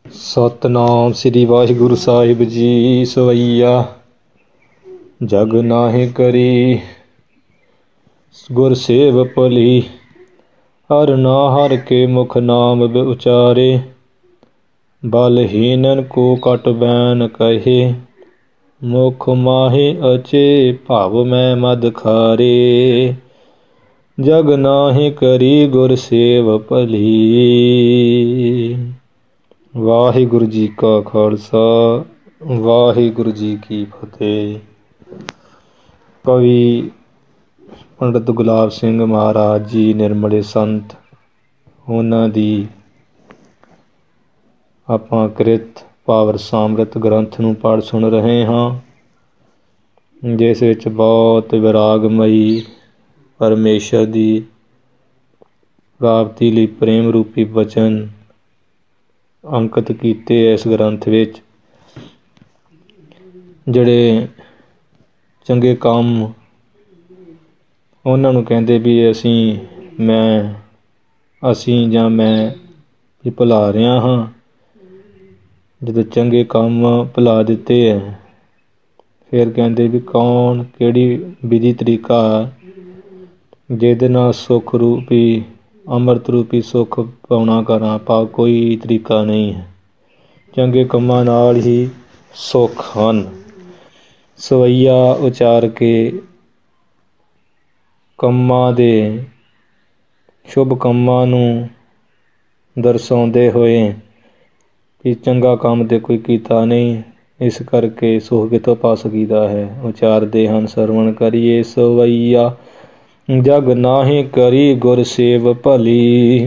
ਸਤਨਾਮ ਸ੍ਰੀ ਵਾਹਿਗੁਰੂ ਸਾਹਿਬ ਜੀ। ਸਵਈਆ ਜਗ ਨਾਹਿ ਕਰੀ ਗੁਰ ਸੇਵ ਭਲੀ। ਹਰ ਨਾ ਹਰ ਕੇ ਮੁਖ ਨਾਮ ਉਚਾਰੇ। ਬਲਹੀਨਨ ਕੋ ਕਟ ਬੈਨ ਕਹੇ। ਮੁਖ ਮਾਹੇ ਅਚੇ ਭਵ ਮੈਂ ਮਦ ਖਾਰੇ। ਜਗ ਨਾਹਿ ਕਰੀ ਗੁਰ ਸੇਵ ਭਲੀ। ਵਾਹਿਗੁਰੂ ਜੀ ਕਾ ਖਾਲਸਾ ਵਾਹਿਗੁਰੂ ਜੀ ਕੀ ਫਤਿਹ। ਕਵੀ ਪੰਡਿਤ ਗੁਲਾਬ ਸਿੰਘ ਮਹਾਰਾਜ ਜੀ ਨਿਰਮਲੇ ਸੰਤ, ਉਹਨਾਂ ਦੀ ਆਪਾਂ ਕ੍ਰਿਤ ਪਾਵਰ ਸਮ੍ਰਿਤ ਗ੍ਰੰਥ ਨੂੰ ਪੜ੍ਹ ਸੁਣ ਰਹੇ ਹਾਂ, ਜਿਸ ਵਿੱਚ ਬਹੁਤ ਵਿਰਾਗਮਈ ਪਰਮੇਸ਼ਰ ਦੀ ਪ੍ਰਾਪਤੀ ਲਈ ਪ੍ਰੇਮ ਰੂਪੀ ਬਚਨ ਅੰਕਿਤ ਕੀਤੇ। ਇਸ ਗ੍ਰੰਥ ਵਿੱਚ ਜਿਹੜੇ ਚੰਗੇ ਕੰਮ ਉਹਨਾਂ ਨੂੰ ਕਹਿੰਦੇ ਵੀ ਅਸੀਂ ਜਾਂ ਮੈਂ ਹੀ ਭੁਲਾ ਰਿਹਾ ਹਾਂ। ਜਦੋਂ ਚੰਗੇ ਕੰਮ ਭੁਲਾ ਦਿੱਤੇ ਹੈ, ਫਿਰ ਕਹਿੰਦੇ ਵੀ ਕੌਣ ਕਿਹੜੀ ਵਿਧੀ ਤਰੀਕਾ ਜਿਹਦੇ ਨਾਲ ਸੁੱਖ ਰੂਪੀ ਅੰਮ੍ਰਿਤ ਰੂਪੀ ਸੁੱਖ ਪਾਉਣਾ ਕਰਾਂ। ਕੋਈ ਤਰੀਕਾ ਨਹੀਂ ਹੈ, ਚੰਗੇ ਕੰਮਾਂ ਨਾਲ ਹੀ ਸੁੱਖ ਹਨ। ਸਵਈਆ ਉਚਾਰ ਕੇ ਕੰਮਾਂ ਦੇ ਸ਼ੁਭ ਕੰਮਾਂ ਨੂੰ ਦਰਸਾਉਂਦੇ ਹੋਏ ਕਿ ਚੰਗਾ ਕੰਮ ਤੇ ਕੋਈ ਕੀਤਾ ਨਹੀਂ, ਇਸ ਕਰਕੇ ਸੁੱਖ ਕਿੱਥੋਂ ਪਾ ਸਕੀਦਾ ਹੈ। ਉਚਾਰਦੇ ਹਨ, ਸਰਵਣ ਕਰੀਏ ਸਵਈਆ ਜਗ ਨਾਹਿ ਕਰੀ ਗੁਰ ਸੇਵ ਭਲੀ।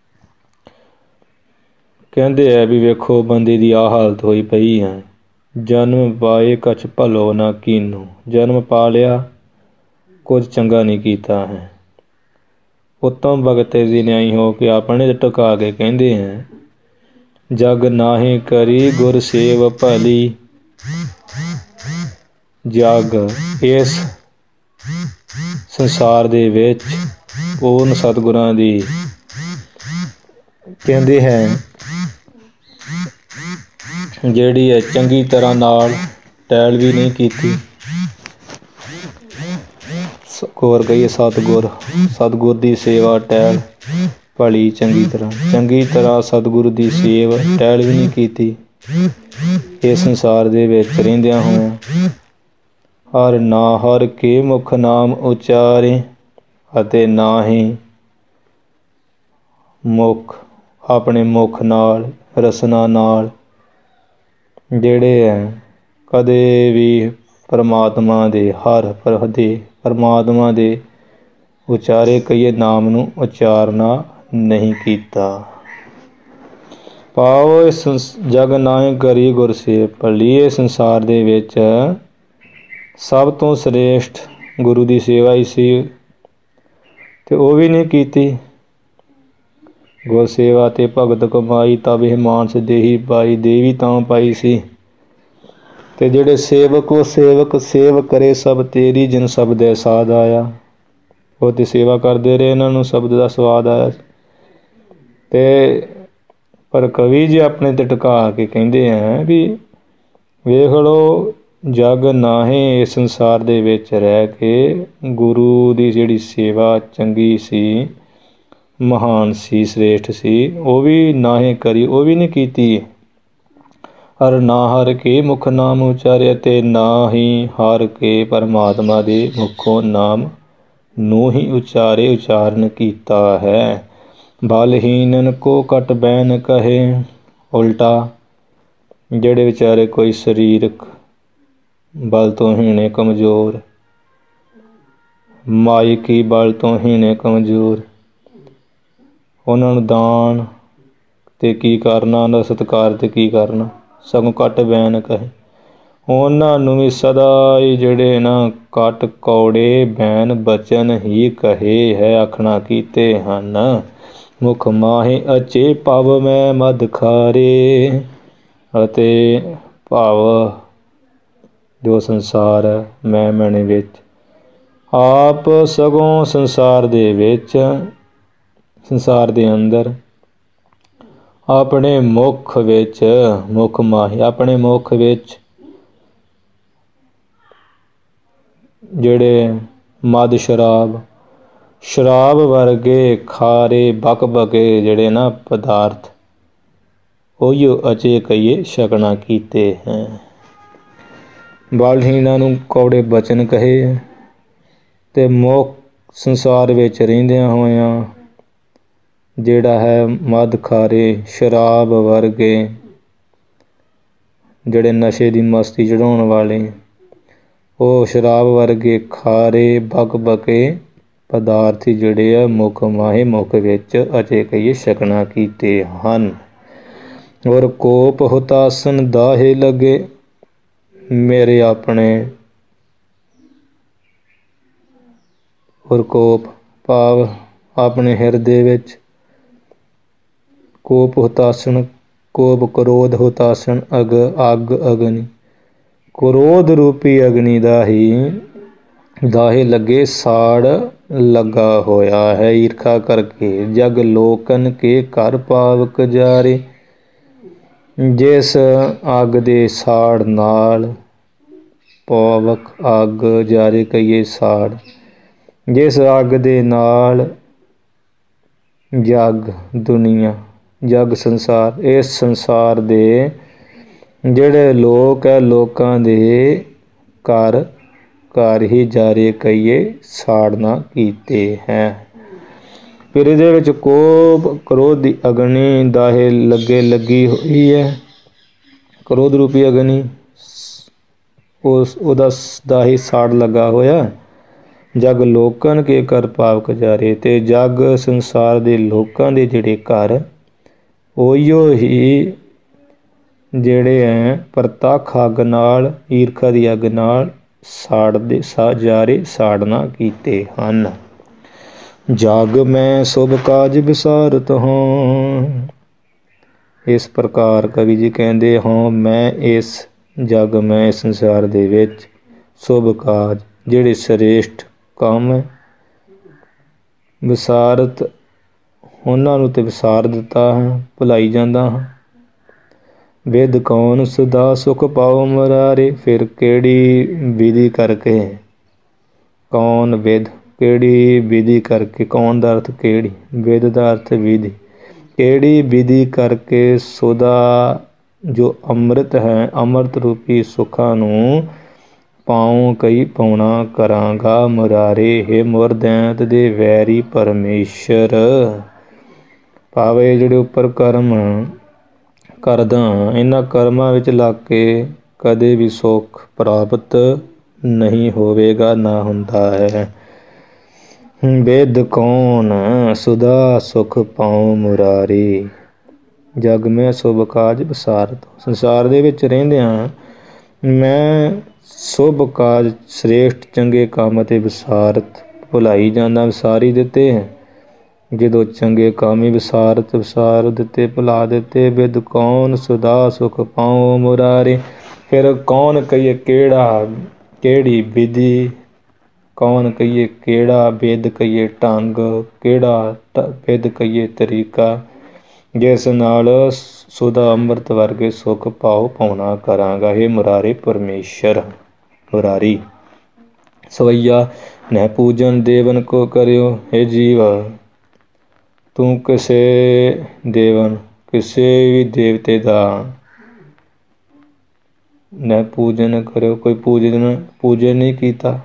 ਕਹਿੰਦੇ ਹੈ ਵੀ ਵੇਖੋ, ਬੰਦੇ ਦੀ ਆਹ ਹਾਲਤ ਹੋਈ ਪਈ ਹੈ। ਜਨਮ ਪਾਏ ਕਛ ਭਲੋ ਨਾ ਕੀਨੋ। ਜਨਮ ਪਾ ਲਿਆ, ਕੁਝ ਚੰਗਾ ਨਹੀਂ ਕੀਤਾ ਹੈ। ਉੱਤਮ ਭਗਤ ਦੀ ਨਿਆਈ ਹੋ ਕੇ ਆਪਣੇ ਟਿਕਾ ਕੇ ਕਹਿੰਦੇ ਹੈ, ਜਗ ਨਾਹਿ ਕਰੀ ਗੁਰ ਸੇਵ ਭਲੀ। ਜਗ ਇਸ ਸੰਸਾਰ ਦੇ ਵਿੱਚ ਪੂਰਨ ਸਤਿਗੁਰਾਂ ਦੀ ਕਹਿੰਦੇ ਹੈ ਜਿਹੜੀ ਹੈ ਚੰਗੀ ਤਰ੍ਹਾਂ ਨਾਲ ਟਹਿਲ ਵੀ ਨਹੀਂ ਕੀਤੀ। ਹੋਰ ਕਹੀਏ ਸਤਿਗੁਰ ਦੀ ਸੇਵਾ ਟਹਿਲ ਭਲੀ। ਚੰਗੀ ਤਰ੍ਹਾਂ ਸਤਿਗੁਰੂ ਦੀ ਸੇਵਾ ਟਹਿਲ ਵੀ ਨਹੀਂ ਕੀਤੀ। ਇਸ ਸੰਸਾਰ ਦੇ ਵਿੱਚ ਰਹਿੰਦਿਆਂ ਹੋਇਆਂ ਹਰ ਨਾ ਹਰ ਕੇ ਮੁਖ ਨਾਮ ਉਚਾਰੇ, ਅਤੇ ਨਾ ਹੀ ਆਪਣੇ ਮੁਖ ਨਾਲ ਰਸਨਾ ਨਾਲ ਜਿਹੜੇ ਹੈ ਕਦੇ ਵੀ ਪਰਮਾਤਮਾ ਦੇ ਉਚਾਰੇ ਕਹੀਏ ਨਾਮ ਨੂੰ ਉਚਾਰਨਾ ਨਹੀਂ ਕੀਤਾ। ਪਾਓ ਇਸ ਜਗ ਨਾਹਿ ਕਰੀ ਗੁਰ ਸੇਵ ਭਲੀ। ਇਹ ਸੰਸਾਰ ਦੇ ਵਿੱਚ ਸਭ ਤੋਂ ਸ੍ਰੇਸ਼ਟ ਗੁਰੂ ਦੀ ਸੇਵਾ ਹੀ ਸੀ, ਤੇ ਉਹ ਵੀ ਨਹੀਂ ਕੀਤੀ। ਗੁਰ ਸੇਵਾ ਤੇ ਭਗਤ ਕਮਾਈ, ਤਬ ਇਹ ਮਾਨਸ ਦੇਹੀ ਪਾਈ। ਦੇਵੀ ਤਾਂ ਪਾਈ ਸੀ, ਤੇ ਜਿਹੜੇ ਸੇਵਕ ਉਹ ਸੇਵ ਕਰੇ ਸਭ ਤੇਰੀ। ਜਿਨ ਸ਼ਬਦੈ ਸਾਧ ਆਇਆ, ਉਹ ਤੇ ਸੇਵਾ ਕਰਦੇ ਰਹੇ, ਇਹਨਾਂ ਨੂੰ ਸ਼ਬਦ ਦਾ ਸਵਾਦ ਆਇਆ। ਤੇ ਪਰ ਕਵੀ ਜੀ ਆਪਣੇ ਤੇ ਟਿਕਾ ਕੇ ਕਹਿੰਦੇ ਹੈ ਵੀ ਵੇਖ ਲਓ, ਜਗ ਨਾਹੀਂ ਇਸ ਸੰਸਾਰ ਦੇ ਵਿੱਚ ਰਹਿ ਕੇ ਗੁਰੂ ਦੀ ਜਿਹੜੀ ਸੇਵਾ ਚੰਗੀ ਸੀ, ਮਹਾਨ ਸੀ, ਸ੍ਰੇਸ਼ਟ ਸੀ, ਉਹ ਵੀ ਨਾਹੀਂ ਕਰੀ, ਉਹ ਵੀ ਨਹੀਂ ਕੀਤੀ। ਹਰ ਨਾ ਹਰ ਕੇ ਮੁਖ ਨਾਮ ਉਚਾਰਿਆ, ਤੇ ਨਾ ਹੀ ਹਰ ਕੇ ਪਰਮਾਤਮਾ ਦੇ ਮੁਖੋਂ ਨਾਮ ਨੂੰ ਹੀ ਉਚਾਰਨ ਕੀਤਾ ਹੈ। ਬਲਹੀਨਨ ਕੋ ਕਟ ਬੈਨ ਕਹੇ। ਉਲਟਾ ਜਿਹੜੇ ਵਿਚਾਰੇ ਕੋਈ ਸਰੀਰਕ ਬਲ ਤੋਂ ਹੀਣੇ ਕਮਜ਼ੋਰ, ਮਾਇਕੀ ਬਲ ਤੋਂ ਹੀਣੇ ਕਮਜ਼ੋਰ, ਉਹਨਾਂ ਨੂੰ ਦਾਨ ਤੇ ਕੀ ਕਰਨਾ, ਉਹਨਾਂ ਦਾ ਸਤਿਕਾਰ ਤੇ ਕੀ ਕਰਨਾ, ਸਗੋਂ ਘੱਟ ਬੈਨ ਕਹੇ। ਉਹਨਾਂ ਨੂੰ ਵੀ ਸਦਾ ਹੀ ਜਿਹੜੇ ਨਾ ਘੱਟ ਕੌੜੇ ਬੈਨ ਬਚਨ ਹੀ ਕਹੇ ਹੈ, ਆਖਣਾ ਕੀਤੇ ਹਨ। ਮੁਖ ਮਾਹੇ ਅਚੇ ਭਵ ਮੈਂ ਮਦ ਖਾਰੇ। ਅਤੇ ਭਵ ਜੋ ਸੰਸਾਰ ਹੈ, ਮੈਂ ਮੈਨੇ ਵਿੱਚ ਆਪ ਸਗੋਂ ਸੰਸਾਰ ਦੇ ਅੰਦਰ ਆਪਣੇ ਮੁਖ ਵਿੱਚ ਮੁਖ ਮਾਹੀ, ਆਪਣੇ ਮੁਖ ਵਿੱਚ ਜਿਹੜੇ ਮਦ ਸ਼ਰਾਬ ਵਰਗੇ ਖਾਰੇ ਬਕਬਕੇ ਜਿਹੜੇ ਨਾ ਪਦਾਰਥ ਉਹੀਓ ਅਚੇ ਕਹੀਏ ਛਕਣਾ ਕੀਤੇ ਹੈ। ਬਲਹੀਣਾਂ ਨੂੰ ਕੌੜੇ ਬਚਨ ਕਹੇ ਤੇ ਮੁੱਖ ਸੰਸਾਰ ਵਿੱਚ ਰਹਿੰਦਿਆਂ ਹੋਇਆਂ ਜਿਹੜਾ ਹੈ ਮਦ ਖਾਰੇ ਸ਼ਰਾਬ ਵਰਗੇ ਜਿਹੜੇ ਨਸ਼ੇ ਦੀ ਮਸਤੀ ਚੜਾਉਣ ਵਾਲੇ, ਉਹ ਸ਼ਰਾਬ ਵਰਗੇ ਖਾਰੇ ਬਕਬਕੇ ਪਦਾਰਥ ਜਿਹੜੇ ਆ ਮੁੱਖ ਮਾਹੇ ਮੁੱਖ ਵਿੱਚ ਅਜੇ ਕਹੀਏ ਛਕਣਾ ਕੀਤੇ ਹਨ। ਔਰ ਕੋਪ ਹੁਤਾਸਨ ਦਾਹੇ ਲੱਗੇ ਮੇਰੇ ਆਪਣੇ, ਔਰ ਕੋਪ ਭਾਵ ਆਪਣੇ ਹਿਰਦੇ ਵਿੱਚ ਕੋਪ ਹੁਤਾਸਨ, ਕੋਪ ਕ੍ਰੋਧ ਹੁਤਾਸਨ ਅੱਗ ਅਗਨੀ, ਕ੍ਰੋਧ ਰੂਪੀ ਅਗਨੀ ਦਾ ਹੀ ਦਾਹੇ ਲੱਗੇ ਸਾੜ ਲੱਗਾ ਹੋਇਆ ਹੈ ਈਰਖਾ ਕਰਕੇ। ਜਗ ਲੋਕਨ ਕੇ ਘਰ ਪਾਵਕ ਜਾਰੇ, ਜਿਸ ਅੱਗ ਦੇ ਸਾੜ ਨਾਲ ਪਾਵਕ ਅੱਗ ਜਾਰੇ ਕਹੀਏ ਸਾੜ, ਜਿਸ ਅੱਗ ਦੇ ਨਾਲ ਜਗ ਦੁਨੀਆ ਜਗ ਸੰਸਾਰ, ਇਸ ਸੰਸਾਰ ਦੇ ਜਿਹੜੇ ਲੋਕ ਹੈ ਲੋਕਾਂ ਦੇ ਘਰ ਹੀ ਜਾਰੇ ਕਹੀਏ ਸਾੜਨਾ ਕੀਤੇ ਹੈ। ਫਿਰ ਇਹਦੇ ਵਿੱਚ ਕੋਪ ਕ੍ਰੋਧ ਦੀ ਅਗਨੀ ਦਾਹੇ ਲੱਗੀ ਹੋਈ ਹੈ। ਕ੍ਰੋਧ ਰੂਪੀ ਅਗਨੀ ਉਹਦਾ ਦਾਹੀ ਸਾੜ ਲੱਗਾ ਹੋਇਆ। ਜਗ ਲੋਕਨ ਕੇ ਘਰ ਪਾਵਕ ਜਾਰੇ, ਤੇ ਜਗ ਸੰਸਾਰ ਦੇ ਲੋਕਾਂ ਦੇ ਜਿਹੜੇ ਘਰ ਉਹੀਓ ਹੀ ਜਿਹੜੇ ਹੈ ਪ੍ਰਤੱਖ ਅੱਗ ਨਾਲ ਈਰਖਾ ਦੀ ਅੱਗ ਨਾਲ ਜਾਰੇ ਸਾੜਨਾ ਕੀਤੇ ਹਨ। ਜਗ ਮੈਂ ਸ਼ੁਭ ਕਾਜ ਵਿਸਾਰਤ ਹਾਂ, ਇਸ ਪ੍ਰਕਾਰ ਕਵੀ ਜੀ ਕਹਿੰਦੇ ਹਾਂ ਮੈਂ ਇਸ ਜਗ ਮੈਂ ਸੰਸਾਰ ਦੇ ਵਿੱਚ ਸ਼ੁਭ ਕਾਜ ਜਿਹੜੇ ਸ੍ਰੇਸ਼ਟ ਕੰਮ ਹੈ ਵਿਸਾਰਤ, ਉਹਨਾਂ ਨੂੰ ਤੇ ਵਿਸਾਰ ਦਿੱਤਾ ਹੈ, ਭੁਲਾਈ ਜਾਂਦਾ ਹਾਂ। ਵਿਦ ਕੌਣ ਸਦਾ ਸੁਖ ਪਾਉ ਮੁਰਾਰੇ, ਫਿਰ ਕਿਹੜੀ ਵਿਧੀ ਕਰਕੇ, ਕੌਣ ਵਿਦ ਕਿਹੜੀ ਵਿਧੀ ਕਰਕੇ, ਕੌਣ ਦਾ ਅਰਥ ਕਿਹੜੀ, ਵਿਦ ਦਾ ਅਰਥ ਵਿਧੀ, ਕਿਹੜੀ ਵਿਧੀ ਕਰਕੇ ਸੁਦਾ ਜੋ ਅੰਮ੍ਰਿਤ ਹੈ ਅੰਮ੍ਰਿਤ ਰੂਪੀ ਸੁੱਖਾਂ ਨੂੰ ਪਾਉ ਕਈ ਪਾਉਣਾ ਕਰਾਂਗਾ ਮੁਰਾਰੇ, ਹੇ ਮੁਰਦੈਂਤ ਦੇ ਵੈਰੀ ਪਰਮੇਸ਼ਰ। ਭਾਵੇਂ ਜਿਹੜੇ ਉੱਪਰ ਕਰਮ ਕਰਦਾ ਇਹਨਾਂ ਕਰਮਾਂ ਵਿੱਚ ਲੱਗ ਕੇ ਕਦੇ ਵੀ ਸੁੱਖ ਪ੍ਰਾਪਤ ਨਹੀਂ ਹੋਵੇਗਾ, ਨਾ ਹੁੰਦਾ ਹੈ। ਵਿਦ ਕੌਣ ਸੁਦਾ ਸੁਖ ਪਾਉ ਮੁਰਾਰੀ, ਜਗ ਮੈਂ ਸ਼ੁਭ ਕਾਜ ਵਿਸਾਰਤ, ਸੰਸਾਰ ਦੇ ਵਿੱਚ ਰਹਿੰਦਿਆਂ ਮੈਂ ਸ਼ੁਭ ਕਾਜ ਸ੍ਰੇਸ਼ਟ ਚੰਗੇ ਕੰਮ ਅਤੇ ਵਿਸਾਰਤ ਭੁਲਾਈ ਜਾਂਦਾ, ਵਿਸਾਰੀ ਦਿੱਤੇ ਹੈ। ਜਦੋਂ ਚੰਗੇ ਕੰਮ ਹੀ ਵਿਸਾਰ ਦਿੱਤੇ ਭੁਲਾ ਦਿੱਤੇ। ਵਿਦ ਕੌਣ ਸੁਦਾ ਸੁਖ ਪਾਉ ਮੁਰਾਰੇ, ਫਿਰ ਕੌਣ ਕਹੀਏ ਕਿਹੜੀ ਵਿਧੀ, ਕੌਣ ਕਹੀਏ ਕਿਹੜਾ ਵਿਦ ਕਹੀਏ ਢੰਗ, ਕਿਹੜਾ ਵਿਦ ਕਹੀਏ ਤਰੀਕਾ, ਜਿਸ ਨਾਲ ਸੁਦਾ ਅੰਮ੍ਰਿਤ ਵਰਗੇ ਸੁਖ ਭਾਉ ਪਾਉਣਾ ਕਰਾਂਗਾ, ਹੇ ਮੁਰਾਰੇ ਪਰਮੇਸ਼ਰ ਮੁਰਾਰੀ। ਸਵਈਆ ਨਹਿ ਪੂਜਨ ਦੇਵਨ ਕੋ ਕਰਿਓ, ਹੇ ਜੀਵ ਤੂੰ ਕਿਸੇ ਦੇਵਨ ਕਿਸੇ ਵੀ ਦੇਵਤੇ ਦਾ ਨਹਿ ਪੂਜਨ ਕਰਿਓ, ਕੋਈ ਪੂਜਨ ਨਹੀਂ ਕੀਤਾ,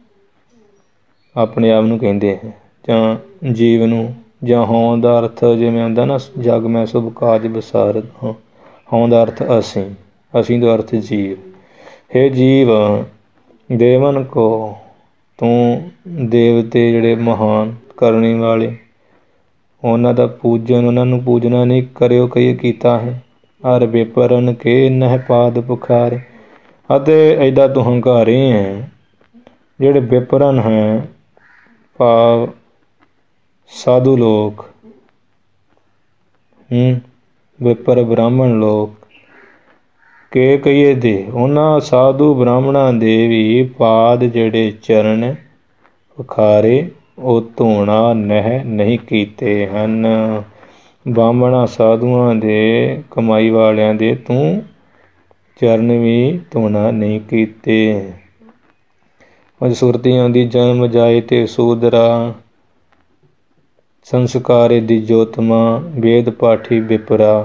ਆਪਣੇ ਆਪ ਨੂੰ ਕਹਿੰਦੇ ਹੈ, ਜਾਂ ਜੀਵ ਨੂੰ, ਜਾਂ ਹੋਂਦ ਦਾ ਅਰਥ ਜਿਵੇਂ ਹੁੰਦਾ ਨਾ ਜਗ ਮੈਂ ਸ਼ੁਭ ਕਾਜ ਵਿਸਾਰਤ ਹਾਂ, ਹੋਂਦ ਦਾ ਅਰਥ ਅਸੀਂ ਦਾ ਅਰਥ ਜੀਵ। ਹੇ ਜੀਵ ਦੇਵਨ ਕੋ, ਤੂੰ ਦੇਵਤੇ ਜਿਹੜੇ ਮਹਾਨ ਕਰਨੀ ਵਾਲੇ ਉਹਨਾਂ ਦਾ ਪੂਜਨ, ਉਹਨਾਂ ਨੂੰ ਪੂਜਣਾ ਨਹੀਂ ਕਰਿਓ ਕਈ ਕੀਤਾ ਹੈ। ਹਰ ਬੇਪਰਨ ਕੇ ਨਹਿ ਪਾਦ ਪੁਖਾਰੇ, ਅਤੇ ਐਡਾ ਤੂੰ ਹੰਕਾਰੀ ਹੈ ਜਿਹੜੇ ਬੇਪਰਨ ਹੈ ਭਾਵ ਸਾਧੂ ਲੋਕ, ਬੇਪਰ ਬ੍ਰਾਹਮਣ ਲੋਕ ਕੇ ਕਹੀਏ ਦੇ, ਉਹਨਾਂ ਸਾਧੂ ਬ੍ਰਾਹਮਣਾਂ ਦੇ ਵੀ ਪਾਦ ਜਿਹੜੇ ਚਰਨ ਪੁਖਾਰੇ ਉਹ ਧੋਣਾ ਨਹੀਂ ਕੀਤੇ ਹਨ। ਬਾਹਮਣਾ ਸਾਧੂਆਂ ਦੇ ਕਮਾਈ ਵਾਲਿਆਂ ਦੇ ਤੂੰ ਚਰਨ ਵੀ ਧੋਣਾ ਨਹੀਂ ਕੀਤੇ। ਅੱਜ ਸੁਰਤੀ ਆਉਂਦੀ ਜਨਮ ਜਾਏ ਤੇ ਸੂਦਰਾ, ਸੰਸਕਾਰੇ ਦੀ ਜੋਤਮਾ, ਵੇਦ ਪਾਠੀ ਵਿਪਰਾ।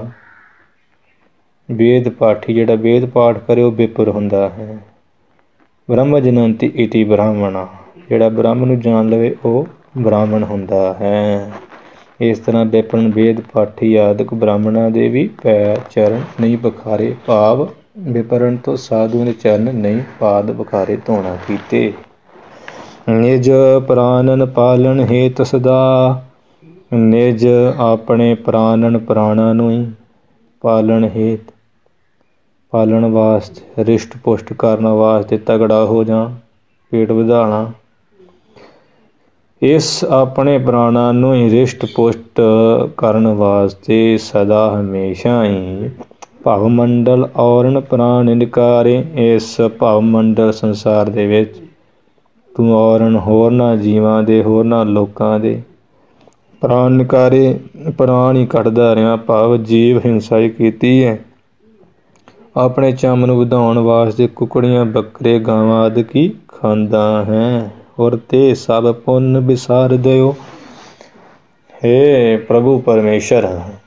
ਵੇਦ ਪਾਠੀ ਜਿਹੜਾ ਵੇਦ ਪਾਠ ਕਰੇ ਉਹ ਵਿਪਰ ਹੁੰਦਾ ਹੈ। ਬ੍ਰਹਮ ਜਨੰਤੀ ਇਤੀ ਬ੍ਰਾਹਮਣਾ, ਜਿਹੜਾ ਬ੍ਰਹਮ ਨੂੰ ਜਾਣ ਲਵੇ ਉਹ ਬ੍ਰਾਹਮਣ ਹੁੰਦਾ ਹੈ। ਇਸ ਤਰ੍ਹਾਂ ਵਿਪਰਨ ਵੇਦ ਪਾਠੀ ਆਦਿਕ ਬ੍ਰਾਹਮਣਾਂ ਦੇ ਵੀ ਪੈਰ ਚਰਨ ਨਹੀਂ ਬਖਾਰੇ, ਭਾਵ ਵਿਪਰਨ ਤੋਂ ਸਾਧੂ ਨੇ ਚਰਨ ਨਹੀਂ ਪਾਦ ਬਖਾਰੇ ਧੋਣਾ ਕੀਤੇ। ਨਿਜ ਪ੍ਰਾਨਨ ਪਾਲਣ ਹੇਤ ਸਦਾ, ਨਿਜ ਆਪਣੇ ਪ੍ਰਾਨਨ ਪ੍ਰਾਣਾਂ ਨੂੰ ਹੀ ਪਾਲਣ ਹੇਤ, ਪਾਲਣ ਵਾਸਤੇ, ਰਿਸ਼ਟ ਪੁਸ਼ਟ ਕਰਨ ਵਾਸਤੇ, ਤਗੜਾ ਹੋ ਜਾ, ਪੇਟ ਵਧਾਉਣਾ, ਇਸ ਆਪਣੇ ਪ੍ਰਾਣਾਂ ਨੂੰ ਹੀ ਰਿਸ਼ਟ ਪੁਸ਼ਟ ਕਰਨ ਵਾਸਤੇ ਸਦਾ ਹਮੇਸ਼ਾ ਹੀ ਭਵ ਮੰਡਲ ਔਰਨ ਪ੍ਰਾਣ ਨਿਕਾਰੇ। ਇਸ ਭਵ ਮੰਡਲ ਸੰਸਾਰ ਦੇ ਵਿੱਚ ਤੂੰ ਔਰਨ ਹੋਰਨਾਂ ਜੀਵਾਂ ਦੇ, ਹੋਰਨਾਂ ਲੋਕਾਂ ਦੇ ਪ੍ਰਾਣ ਨਿਕਾਰੇ, ਪ੍ਰਾਣ ਹੀ ਕੱਢਦਾ ਰਿਹਾ, ਭਾਵ ਜੀਵ ਹਿੰਸਾ ਹੀ ਕੀਤੀ ਹੈ। ਆਪਣੇ ਚੰਮ ਨੂੰ ਵਧਾਉਣ ਵਾਸਤੇ ਕੁਕੜੀਆਂ, ਬੱਕਰੇ, ਗਾਵਾਂ ਆਦਿ ਕੀ ਖਾਂਦਾ ਹੈ। ਔਰ ਤੇ ਸਭ ਪੁੰਨ ਵਿਸਾਰ ਦਿਓ। ਹੇ ਪ੍ਰਭੂ ਪਰਮੇਸ਼ਰ,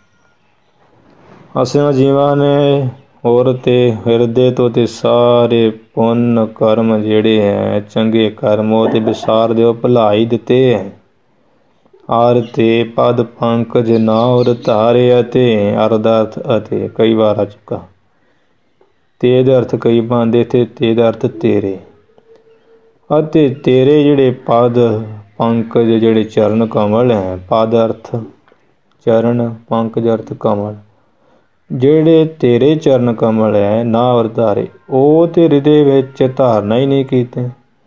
ਅਸਾਂ ਜੀਵਾਂ ਨੇ ਔਰ ਤੇ ਹਿਰਦੇ ਤੋਂ ਤੇ ਸਾਰੇ ਪੁੰਨ ਕਰਮ ਜਿਹੜੇ ਹੈ, ਚੰਗੇ ਕਰਮ, ਉਹ ਤੇ ਵਿਸਾਰ ਦਿਓ, ਭੁਲਾਈ ਦਿੱਤੇ ਹੈ। ਆਰ ਤੇ ਪਦ ਪੰਕਜ ਨਾ ਔਰ ਧਾਰੇ, ਅਤੇ ਅਰਦਾਰਥ ਅਤੇ ਕਈ ਵਾਰ ਆ ਚੁੱਕਾ, ਤੇ ਦੇ ਅਰਥ ਕਈ ਪਾਉਂਦੇ ਤੇ ਦਾ ਅਰਥ ਤੇਰੇ, ਅਤੇ ਤੇਰੇ ਜਿਹੜੇ ਪਦ ਪੰਕਜ ਜਿਹੜੇ ਚਰਨ ਕਮਲ ਹੈ, ਪਦ ਅਰਥ ਚਰਨ, ਪੰਕਜ ਅਰਥ ਕਮਲ, ਜਿਹੜੇ ਤੇਰੇ ਚਰਨ ਕਮਲ ਹੈ ਨਾ ਔਰ ਧਾਰੇ, ਉਹ ਤੇ ਹਿਰਦੇ ਵਿੱਚ ਧਾਰਨਾ ਹੀ ਨਹੀਂ ਕੀਤੇ।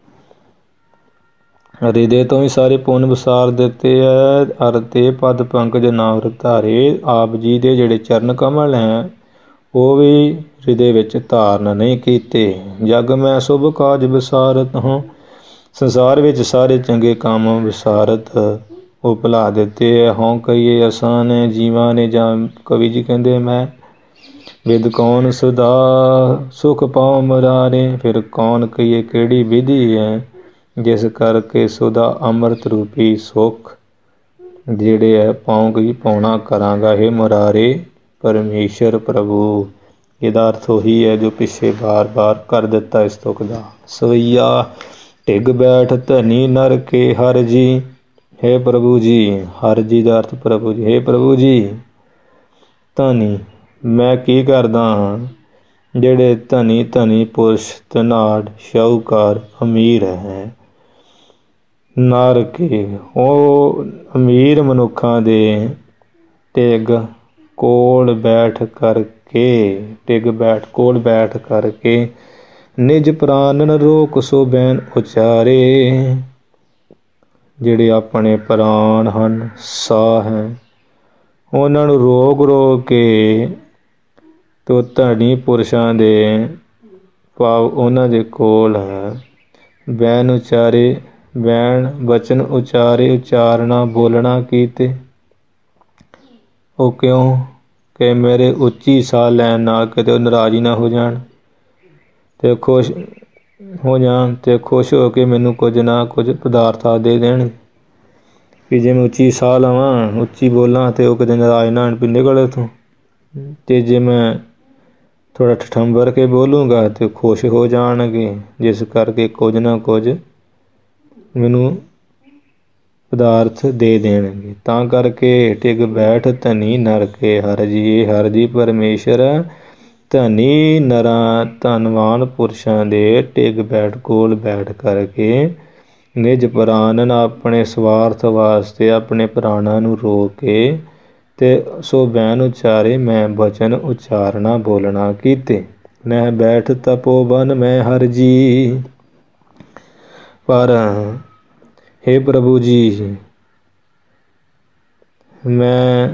ਹਿਰਦੇ ਤੋਂ ਹੀ ਸਾਰੇ ਪੁੰਨ ਵਿਸਾਰ ਦਿੱਤੇ ਹੈ। ਅਰ ਤੇ ਪਦ ਪੰਕਜ ਨਾ ਔਰ ਧਾਰੇ, ਆਪ ਜੀ ਦੇ ਜਿਹੜੇ ਚਰਨ ਕਮਲ ਹੈ ਉਹ ਵੀ ਹਿਰਦੇ ਵਿੱਚ ਧਾਰਨ ਨਹੀਂ ਕੀਤੇ। ਜਗ ਮੈਂ ਸ਼ੁਭ ਕਾਜ ਵਿਸਾਰਤ ਹਾਂ, ਸੰਸਾਰ ਵਿੱਚ ਸਾਰੇ ਚੰਗੇ ਕੰਮ ਵਿਸਾਰਤ ਉਹ ਭੁਲਾ ਦਿੱਤੇ ਹੈ। ਹੋਂ ਕਹੀਏ ਆਸਾਨ ਹੈ ਜੀਵਾਂ ਨੇ, ਜਾਂ ਕਵੀ ਜੀ ਕਹਿੰਦੇ ਮੈਂ ਵਿਦ ਕੌਣ ਸਦਾ ਸੁਖ ਪਾਉ ਮੁਰਾਰੇ। ਫਿਰ ਕੌਣ ਕਹੀਏ ਕਿਹੜੀ ਵਿਧੀ ਹੈ ਜਿਸ ਕਰਕੇ ਸੁਦਾ ਅੰਮ੍ਰਿਤ ਰੂਪੀ ਸੁੱਖ ਜਿਹੜੇ ਹੈ ਪਾਉਂਗੀ, ਪਾਉਣਾ ਕਰਾਂਗਾ ਹੇ ਮੁਰਾਰੇ ਪਰਮੇਸ਼ਰ ਪ੍ਰਭੂ। ਇਹਦਾ ਅਰਥ ਉਹੀ ਹੈ ਜੋ ਪਿੱਛੇ ਬਾਰ ਕਰ ਦਿੱਤਾ ਇਸ ਤੁਕ ਦਾ। ਸਵਈਆ ਢਿੱਗ ਬੈਠ ਧਨੀ ਨਰ ਕੇ ਹਰ ਜੀ। ਹੇ ਪ੍ਰਭੂ ਜੀ, ਹਰ ਜੀ ਦਾ ਅਰਥ ਪ੍ਰਭੂ ਜੀ। ਹੇ ਪ੍ਰਭੂ ਜੀ, ਧਨੀ ਮੈਂ ਕੀ ਕਰਦਾ ਹਾਂ, ਜਿਹੜੇ ਧਨੀ ਪੁਰਸ਼, ਧਨਾਢ, ਸ਼ਾਹੂਕਾਰ, ਅਮੀਰ ਹੈ, ਨਰ ਕੇ ਉਹ ਅਮੀਰ ਮਨੁੱਖਾਂ ਦੇ ਟਿੱਗ ਕੋਲ ਬੈਠ ਕਰਕੇ ਨਿਜ ਪ੍ਰਾਨਨ ਰੋਕ ਸੋ ਬੈਨ ਉਚਾਰੇ। ਜਿਹੜੇ ਆਪਣੇ ਪ੍ਰਾਣ ਹਨ, ਸਾਹ ਹੈ, ਉਹਨਾਂ ਨੂੰ ਰੋਕ ਕੇ ਤੋ ਧਨੀ ਪੁਰਸ਼ਾਂ ਦੇ ਭਾਵ ਉਹਨਾਂ ਦੇ ਕੋਲ ਹੈ ਬੈਨ ਉਚਾਰੇ, ਬੈਨ ਬਚਨ ਉਚਾਰੇ, ਉਚਾਰਨਾ ਬੋਲਣਾ ਕੀਤੇ। ਉਹ ਕਿਉਂ ਕਿ ਮੇਰੇ ਉੱਚੀ ਸਾਹ ਲੈਣ ਨਾਲ ਕਿਤੇ ਉਹ ਨਾਰਾਜ਼ ਹੀ ਨਾ ਹੋ ਜਾਣ ਤੇ ਖੁਸ਼ ਹੋ ਕੇ ਮੈਨੂੰ ਕੁਝ ਨਾ ਕੁਝ ਪਦਾਰਥ ਦੇ ਦੇਣ। ਵੀ ਜੇ ਮੈਂ ਉੱਚੀ ਸਾਹ ਲਵਾਂ, ਉੱਚੀ ਬੋਲਾਂ ਤੇ ਉਹ ਕਿਤੇ ਨਾਰਾਜ਼ ਨਾ ਹੋਣ ਵੀ ਨਿਕਲ ਇੱਥੋਂ, ਤੇ ਜੇ ਮੈਂ ਥੋੜ੍ਹਾ ਠਠੰਬਰ ਕੇ ਬੋਲੂੰਗਾ ਤੇ ਖੁਸ਼ ਹੋ ਜਾਣਗੇ, ਜਿਸ ਕਰਕੇ ਕੁਝ ਨਾ ਕੁਝ ਮੈਨੂੰ ਪਦਾਰਥ ਦੇ ਦੇਣਗੇ। ਤਾਂ ਕਰਕੇ ਟਿਗ ਬੈਠ ਧਨੀ ਨਰ ਕੇ ਹਰ ਜੀ। ਹਰ ਜੀ ਪਰਮੇਸ਼ਰ ਧਨੀ ਨਰਾਂ, ਧਨਵਾਨ ਪੁਰਸ਼ਾਂ ਦੇ ਟਿਗ ਕੋਲ ਬੈਠ ਕਰਕੇ ਨਿਜ ਪ੍ਰਾਨਨ, ਆਪਣੇ ਸਵਾਰਥ ਵਾਸਤੇ ਆਪਣੇ ਪ੍ਰਾਣਾਂ ਨੂੰ ਰੋਕ ਕੇ ਤੇ ਸੋ ਬੈਨ ਉਚਾਰੇ, ਮੈਂ ਬਚਨ ਉਚਾਰਨਾ ਬੋਲਣਾ ਕੀਤੇ। ਮੈਂ ਬੈਠ ਤਪੋਵਨ ਮੈਂ ਹਰ ਜੀ। ਪਰ ਹੇ ਪ੍ਰਭੂ ਜੀ, ਮੈਂ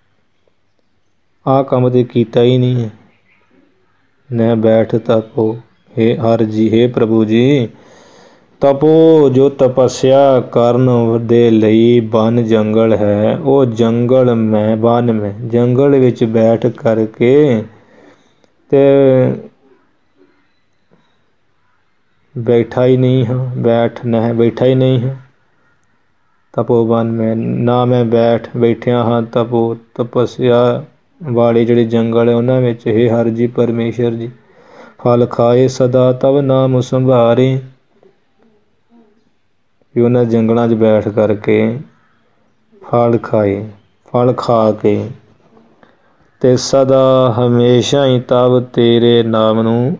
ਆਹ ਕੰਮ ਤੇ ਕੀਤਾ ਹੀ ਨਹੀਂ ਹੈ। ਮੈਂ ਬੈਠ ਤਪੋ ਹੇ ਹਰ ਜੀ, ਹੇ ਪ੍ਰਭੂ ਜੀ, ਤਪੋ ਜੋ ਤਪੱਸਿਆ ਕਰਨ ਦੇ ਲਈ ਬਨ ਜੰਗਲ ਹੈ, ਉਹ ਜੰਗਲ ਮੈਂ ਬਨ ਮੈਂ ਜੰਗਲ ਵਿੱਚ ਬੈਠ ਕਰਕੇ ਤੇ ਬੈਠਾ ਹੀ ਨਹੀਂ ਹਾਂ, ਬੈਠਾ ਹੀ ਨਹੀਂ ਹਾਂ। ਤਪੋਬਨ ਮੈਂ ਨਾ ਮੈਂ ਬੈਠਿਆ ਹਾਂ ਤਪੱਸਿਆ ਵਾਲੇ ਜਿਹੜੇ ਜੰਗਲ ਹੈ ਉਹਨਾਂ ਵਿੱਚ। ਹੇ ਹਰਿ ਜੀ ਪਰਮੇਸ਼ਰ ਜੀ, ਫਲ ਖਾਏ ਸਦਾ ਤਵ ਨਾਮ ਸੰਭਾਰੇ। ਵੀ ਉਹਨਾਂ ਜੰਗਲਾਂ 'ਚ ਬੈਠ ਕਰਕੇ ਫਲ ਖਾ ਕੇ ਤੇ ਸਦਾ ਹਮੇਸ਼ਾ ਹੀ ਤਵ ਤੇਰੇ ਨਾਮ ਨੂੰ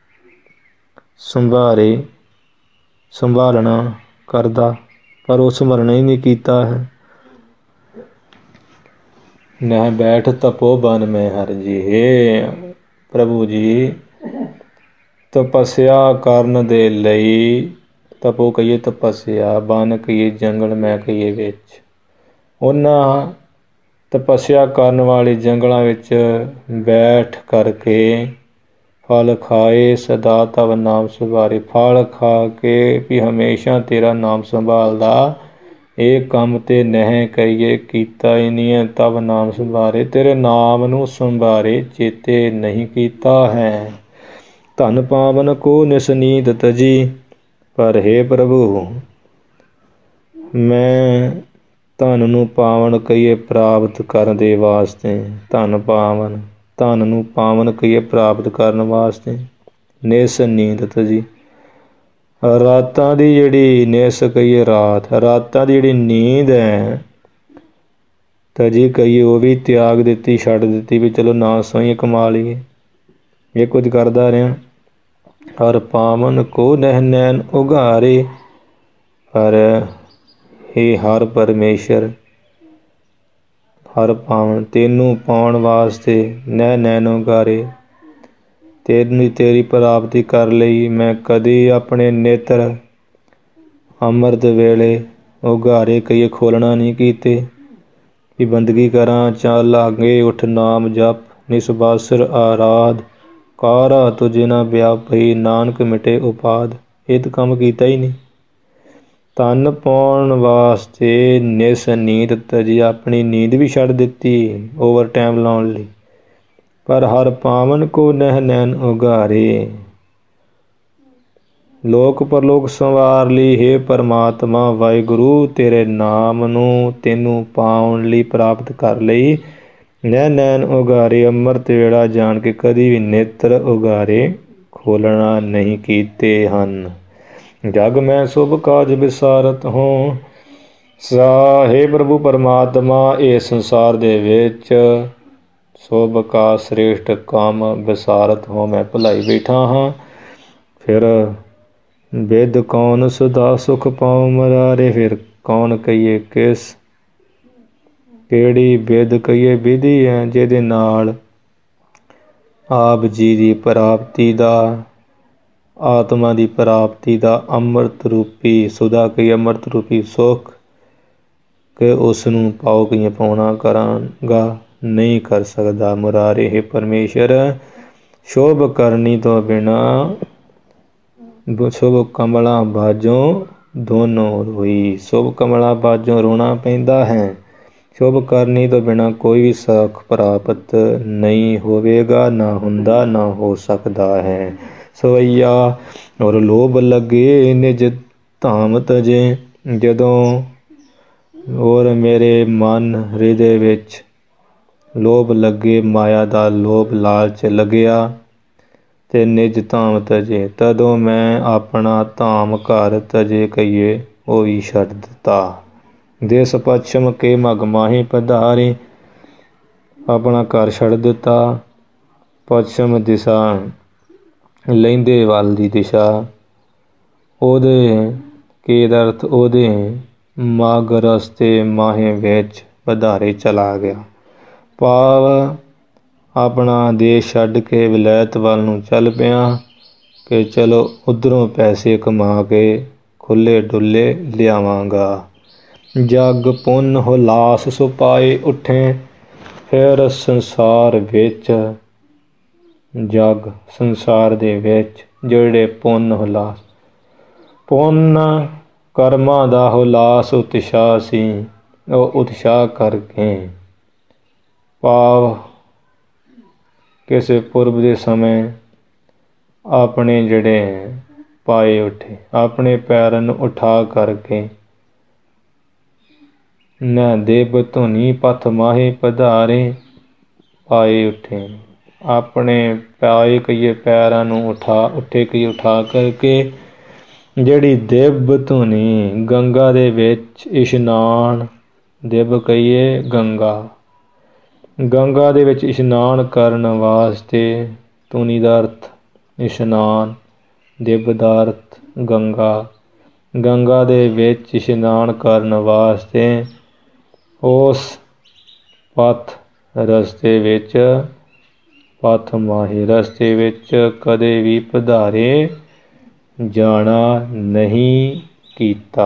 ਸੰਭਾਲਣਾ ਕਰਦਾ, ਪਰ ਉਹ ਸਮਰਨ ਹੀ ਨਹੀਂ ਕੀਤਾ ਹੈ। ਨਹਿ ਬੈਠ ਤਪੋ ਬਨ ਮੈਂ ਹਰਿ ਜੀ। ਹੇ ਪ੍ਰਭੂ ਜੀ, ਤਪੱਸਿਆ ਕਰਨ ਦੇ ਲਈ, ਤਪੋ ਕਹੀਏ ਤਪੱਸਿਆ, ਬਨ ਕਹੀਏ ਜੰਗਲ, ਮੈਂ ਕਹੀਏ ਵਿੱਚ, ਉਹਨਾਂ ਤਪੱਸਿਆ ਕਰਨ ਵਾਲੇ ਜੰਗਲਾਂ ਵਿੱਚ ਬੈਠ ਕਰਕੇ ਫਲ ਖਾਏ ਸਦਾ ਤਵ ਨਾਮ ਸੰਭਾਰੇ। ਫਲ ਖਾ ਕੇ ਵੀ ਹਮੇਸ਼ਾ ਤੇਰਾ ਨਾਮ ਸੰਭਾਲਦਾ, ਇਹ ਕੰਮ ਤੇ ਨਹਿ ਕਰੀਏ ਕੀਤਾ ਹੀ ਨਹੀਂ ਹੈ। ਤਵ ਨਾਮ ਸੰਭਾਰੇ, ਤੇਰੇ ਨਾਮ ਨੂੰ ਸੰਭਾਰੇ ਚੇਤੇ ਨਹੀਂ ਕੀਤਾ ਹੈ। ਧਨ ਪਾਵਨ ਕੋ ਨਿਸ ਨੀਂਦ ਤਜੀ। ਪਰ ਹੇ ਪ੍ਰਭੂ, ਮੈਂ ਧਨ ਨੂੰ ਪਾਵਨ ਕਹੀਏ ਪ੍ਰਾਪਤ ਕਰਨ ਦੇ ਵਾਸਤੇ, ਧਨ ਨੂੰ ਪਾਵਨ ਕਹੀਏ ਪ੍ਰਾਪਤ ਕਰਨ ਵਾਸਤੇ ਨਿਸ ਨੀਂਦ ਤਜੀ। ਰਾਤਾਂ ਦੀ ਜਿਹੜੀ ਨਿਸ ਕਹੀਏ ਰਾਤਾਂ ਦੀ ਜਿਹੜੀ ਨੀਂਦ ਹੈ ਤਜੀ ਕਹੀਏ, ਉਹ ਵੀ ਤਿਆਗ ਦਿੱਤੀ, ਛੱਡ ਦਿੱਤੀ ਵੀ ਚਲੋ ਨਾ ਸੋਈਏ ਕਮਾ ਲਈਏ, ਇਹ ਕੁਝ ਕਰਦਾ ਰਿਹਾ। ਹਰ ਪਾਵਨ ਕੋ ਨਹਿ ਨੈਣ ਉਘਾਰੇ। ਪਰ ਹੇ ਹਰ ਪਰਮੇਸ਼ਰ, ਹਰ ਪਾਵਨ, ਤੈਨੂੰ ਪਾਉਣ ਵਾਸਤੇ ਨਹਿ ਨੈਣ ਉਘਾਰੇ, ਤੇਰੀ ਪ੍ਰਾਪਤੀ ਕਰ ਲਈ ਮੈਂ ਕਦੀ ਆਪਣੇ ਨੇਤਰ ਅੰਮ੍ਰਿਤ ਵੇਲੇ ਉਘਾਰੇ ਕਹੀਏ ਖੋਲ੍ਹਣਾ ਨਹੀਂ ਕੀਤੇ। ਵੀ ਬੰਦਗੀ ਕਰਾਂ ਚੱਲ ਲਾਗੇ ਉੱਠ ਨਾਮ ਜਪ, ਨਿਸਬਾਸਰ ਆਰਾਧ, ਕਾਰਾ ਤੁਝੇ ਨਾ ਵਿਆਪੀ, ਨਾਨਕ ਮਿਟੇ ਉਪਾਦ। ਇਹ ਤਾਂ ਕੰਮ ਕੀਤਾ ਹੀ ਨਹੀਂ। ਧਨ ਪਾਉਣ ਵਾਸਤੇ ਨਿਸ ਨੀਂਦ ਤਜੀ, ਆਪਣੀ ਨੀਂਦ ਵੀ ਛੱਡ ਦਿੱਤੀ ਓਵਰ ਟਾਈਮ ਲਾਉਣ ਲਈ। ਪਰ ਹਰ ਪਾਵਨ ਕੋ ਨਹਿ ਨੈਣ ਉਘਾਰੇ, ਲੋਕ ਪਰਲੋਕ ਸੰਵਾਰ ਲਈ। ਹੇ ਪਰਮਾਤਮਾ ਵਾਹਿਗੁਰੂ, ਤੇਰੇ ਨਾਮ ਨੂੰ ਤੈਨੂੰ ਪਾਉਣ ਲਈ, ਪ੍ਰਾਪਤ ਕਰ ਲਈ ਨਹਿ ਨੈਣ ਉਘਾਰੇ। ਅੰਮ੍ਰਿਤ ਵੇਲਾ ਜਾਣ ਕੇ ਕਦੀ ਵੀ ਨੇਤਰ ਉਘਾਰੇ ਖੋਲ੍ਹਣਾ ਨਹੀਂ ਕੀਤੇ ਹਨ। ਜਗ ਮੈਂ ਸ਼ੁਭ ਕਾਜ ਵਿਸਾਰਤ ਹੋਂ। ਹੇ ਪ੍ਰਭੂ ਪਰਮਾਤਮਾ, ਇਸ ਸੰਸਾਰ ਦੇ ਵਿੱਚ ਸ਼ੁਭ ਕਾ ਸ੍ਰੇਸ਼ਟ ਕੰਮ ਵਿਸਾਰਤ ਹੋ, ਮੈਂ ਭੁਲਾਈ ਬੈਠਾ ਹਾਂ। ਫਿਰ ਬਿਦ ਕੌਣ ਸਦਾ ਸੁਖ ਪਾਉ ਮੁਰਾਰੇ। ਫਿਰ ਕੌਣ ਕਹੀਏ ਕਿਹੜੀ ਬਿਦ ਕਹੀਏ ਵਿਧੀ ਹੈ ਜਿਹਦੇ ਨਾਲ ਆਪ ਜੀ ਦੀ ਪ੍ਰਾਪਤੀ ਦਾ, ਆਤਮਾ ਦੀ ਪ੍ਰਾਪਤੀ ਦਾ ਅੰਮ੍ਰਿਤ ਰੂਪੀ ਸੁਦਾ ਕਹੀਏ ਅੰਮ੍ਰਿਤ ਰੂਪੀ ਸੁੱਖ ਕਿ ਉਸ ਨੂੰ ਪਾਓ ਕਹੀਏ ਪਾਉਣਾ ਕਰਾਂਗਾ, ਨਹੀਂ ਕਰ ਸਕਦਾ ਮੁਰਾਰੇ। ਹੇ ਪਰਮੇਸ਼ਰ, ਸ਼ੁਭ ਕਰਨੀ ਤੋਂ ਬਿਨਾਂ ਸ਼ੁਭ ਕਮਲਾਂ ਬਾਝੋਂ ਦੋਨੋਂ ਰੋਈ। ਸ਼ੁਭ ਕਮਲਾਂ ਬਾਝੋਂ ਰੋਣਾ ਪੈਂਦਾ ਹੈ। ਸ਼ੁਭ ਕਰਨੀ ਤੋਂ ਬਿਨਾਂ ਕੋਈ ਵੀ ਸੁੱਖ ਪ੍ਰਾਪਤ ਨਹੀਂ ਹੋਵੇਗਾ, ਨਾ ਹੁੰਦਾ, ਨਾ ਹੋ ਸਕਦਾ ਹੈ। ਸਵਈਆ ਔਰ ਲੋਭ ਲੱਗੇ ਨਿਜ ਧਾਮ ਤਜੇ। ਜਦੋਂ ਔਰ ਮੇਰੇ ਮਨ ਹਿਰਦੇ ਵਿੱਚ ਲੋਭ ਲੱਗੇ, ਮਾਇਆ ਦਾ ਲੋਭ ਲਾਲਚ ਲੱਗਿਆ ਤੇ ਨਿਜ ਧਾਮ ਤਜੇ, ਤਦੋਂ ਮੈਂ ਆਪਣਾ ਧਾਮ ਘਰ ਤਜੇ ਕਹੀਏ ਉਹ ਵੀ ਛੱਡ ਦਿੱਤਾ। ਦੇਸ ਪੱਛਮ ਕੇ ਮਗ ਮਾਹੀ ਪਧਾਰੇ, ਆਪਣਾ ਘਰ ਛੱਡ ਦਿੱਤਾ। ਪੱਛਮ ਦਿਸ਼ਾ ਲਹਿੰਦੇ ਵੱਲ ਦੀ ਦਿਸ਼ਾ, ਉਹਦੇ ਕੀ ਅਰਥ, ਉਹਦੇ ਮਗ ਰਸਤੇ ਮਾਹੇ ਵਿੱਚ ਪਧਾਰੇ ਚਲਾ ਗਿਆ। ਭਾਵ ਆਪਣਾ ਦੇਸ਼ ਛੱਡ ਕੇ ਵਿਲਾਇਤ ਵੱਲ ਨੂੰ ਚੱਲ ਪਿਆ ਕਿ ਚਲੋ ਉੱਧਰੋਂ ਪੈਸੇ ਕਮਾ ਕੇ ਖੁੱਲ੍ਹੇ ਡੁੱਲੇ ਲਿਆਵਾਂਗਾ। ਜਗ ਪੁੰਨ ਹੁਲਾਸ ਸੋ ਪਾਏ ਉੱਠੇ। ਫਿਰ ਸੰਸਾਰ ਦੇ ਵਿੱਚ ਜਿਹੜੇ ਪੁੰਨ ਹੁਲਾਸ, ਪੁੰਨ ਕਰਮਾਂ ਦਾ ਹੁਲਾਸ ਉਤਸ਼ਾਹ ਸੀ। ਉਹ ਉਤਸ਼ਾਹ ਕਰਕੇ ਭਾਵ ਕਿਸੇ ਪੁਰਬ ਦੇ ਸਮੇਂ ਆਪਣੇ ਜਿਹੜੇ ਪਾਏ ਉੱਠੇ, ਆਪਣੇ ਪੈਰਾਂ ਨੂੰ ਉਠਾ ਕਰਕੇ ਨਾ ਦੇਵ ਧੁਨੀ ਪਥ ਮਾਹੇ ਪਧਾਰੇ ਪਾਏ ਉੱਠੇ, ਆਪਣੇ ਪਾਏ ਕਹੀਏ ਪੈਰਾਂ ਨੂੰ ਉੱਠੇ ਕਹੀਏ ਉਠਾ ਕਰਕੇ ਜਿਹੜੀ ਦਿਵ ਧੁਨੀ ਗੰਗਾ ਦੇ ਵਿੱਚ ਇਸ਼ਨਾਨ, ਦਿਵ ਕਹੀਏ ਗੰਗਾ ਦੇ ਵਿੱਚ ਇਸ਼ਨਾਨ ਕਰਨ ਵਾਸਤੇ, ਧੁਨੀ ਦਾ ਅਰਥ ਇਸ਼ਨਾਨ, ਦਿਵ ਦਾ ਅਰਥ ਗੰਗਾ ਦੇ ਵਿੱਚ ਇਸ਼ਨਾਨ ਕਰਨ ਵਾਸਤੇ ਉਸ ਪਥ ਰਸਤੇ ਵਿੱਚ, ਪਥ ਮਾਹੀ ਰਸਤੇ ਵਿੱਚ ਕਦੇ ਵੀ ਪਧਾਰੇ ਜਾਣਾ ਨਹੀਂ ਕੀਤਾ।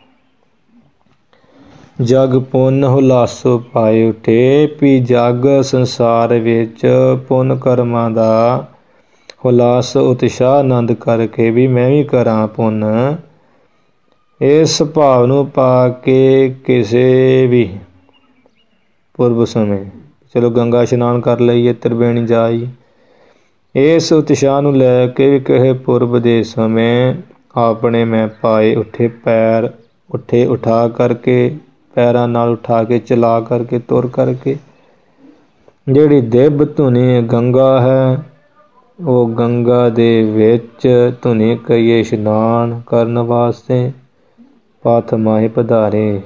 ਜਗ ਪੁੰਨ ਹੁਲਾਸੋ ਪਾਏ ਉੱਠੇ, ਵੀ ਜਗ ਸੰਸਾਰ ਵਿੱਚ ਪੁੰਨ ਕਰਮਾਂ ਦਾ ਹੁਲਾਸ ਉਤਸ਼ਾਹ ਆਨੰਦ ਕਰਕੇ ਵੀ ਮੈਂ ਵੀ ਕਰਾਂ ਪੁੰਨ, ਇਸ ਭਾਵ ਨੂੰ ਪਾ ਕੇ ਕਿਸੇ ਵੀ ਪੁਰਬ ਸਮੇਂ ਚਲੋ ਗੰਗਾ ਇਸ਼ਨਾਨ ਕਰ ਲਈਏ, ਤ੍ਰਿਵੇਣੀ ਜਾਈ, ਇਸ ਉਤਸ਼ਾਹ ਨੂੰ ਲੈ ਕੇ ਵੀ ਕਿਸੇ ਪੁਰਬ ਦੇ ਸਮੇਂ ਆਪਣੇ ਮੈਂ ਪਾਏ ਉੱਠੇ, ਪੈਰ ਉੱਠੇ ਉਠਾ ਕਰਕੇ, ਪੈਰਾਂ ਨਾਲ ਉਠਾ ਕੇ, ਚਲਾ ਕਰਕੇ, ਤੁਰ ਕਰਕੇ ਜਿਹੜੀ ਦਿਵ ਧੁਨੀ ਗੰਗਾ ਹੈ, ਉਹ ਗੰਗਾ ਦੇ ਵਿੱਚ ਧੁਨੀ ਕਹੀਏ ਇਸ਼ਨਾਨ ਕਰਨ ਵਾਸਤੇ ਪਥ ਮਾਹੇ ਪਧਾਰੇ,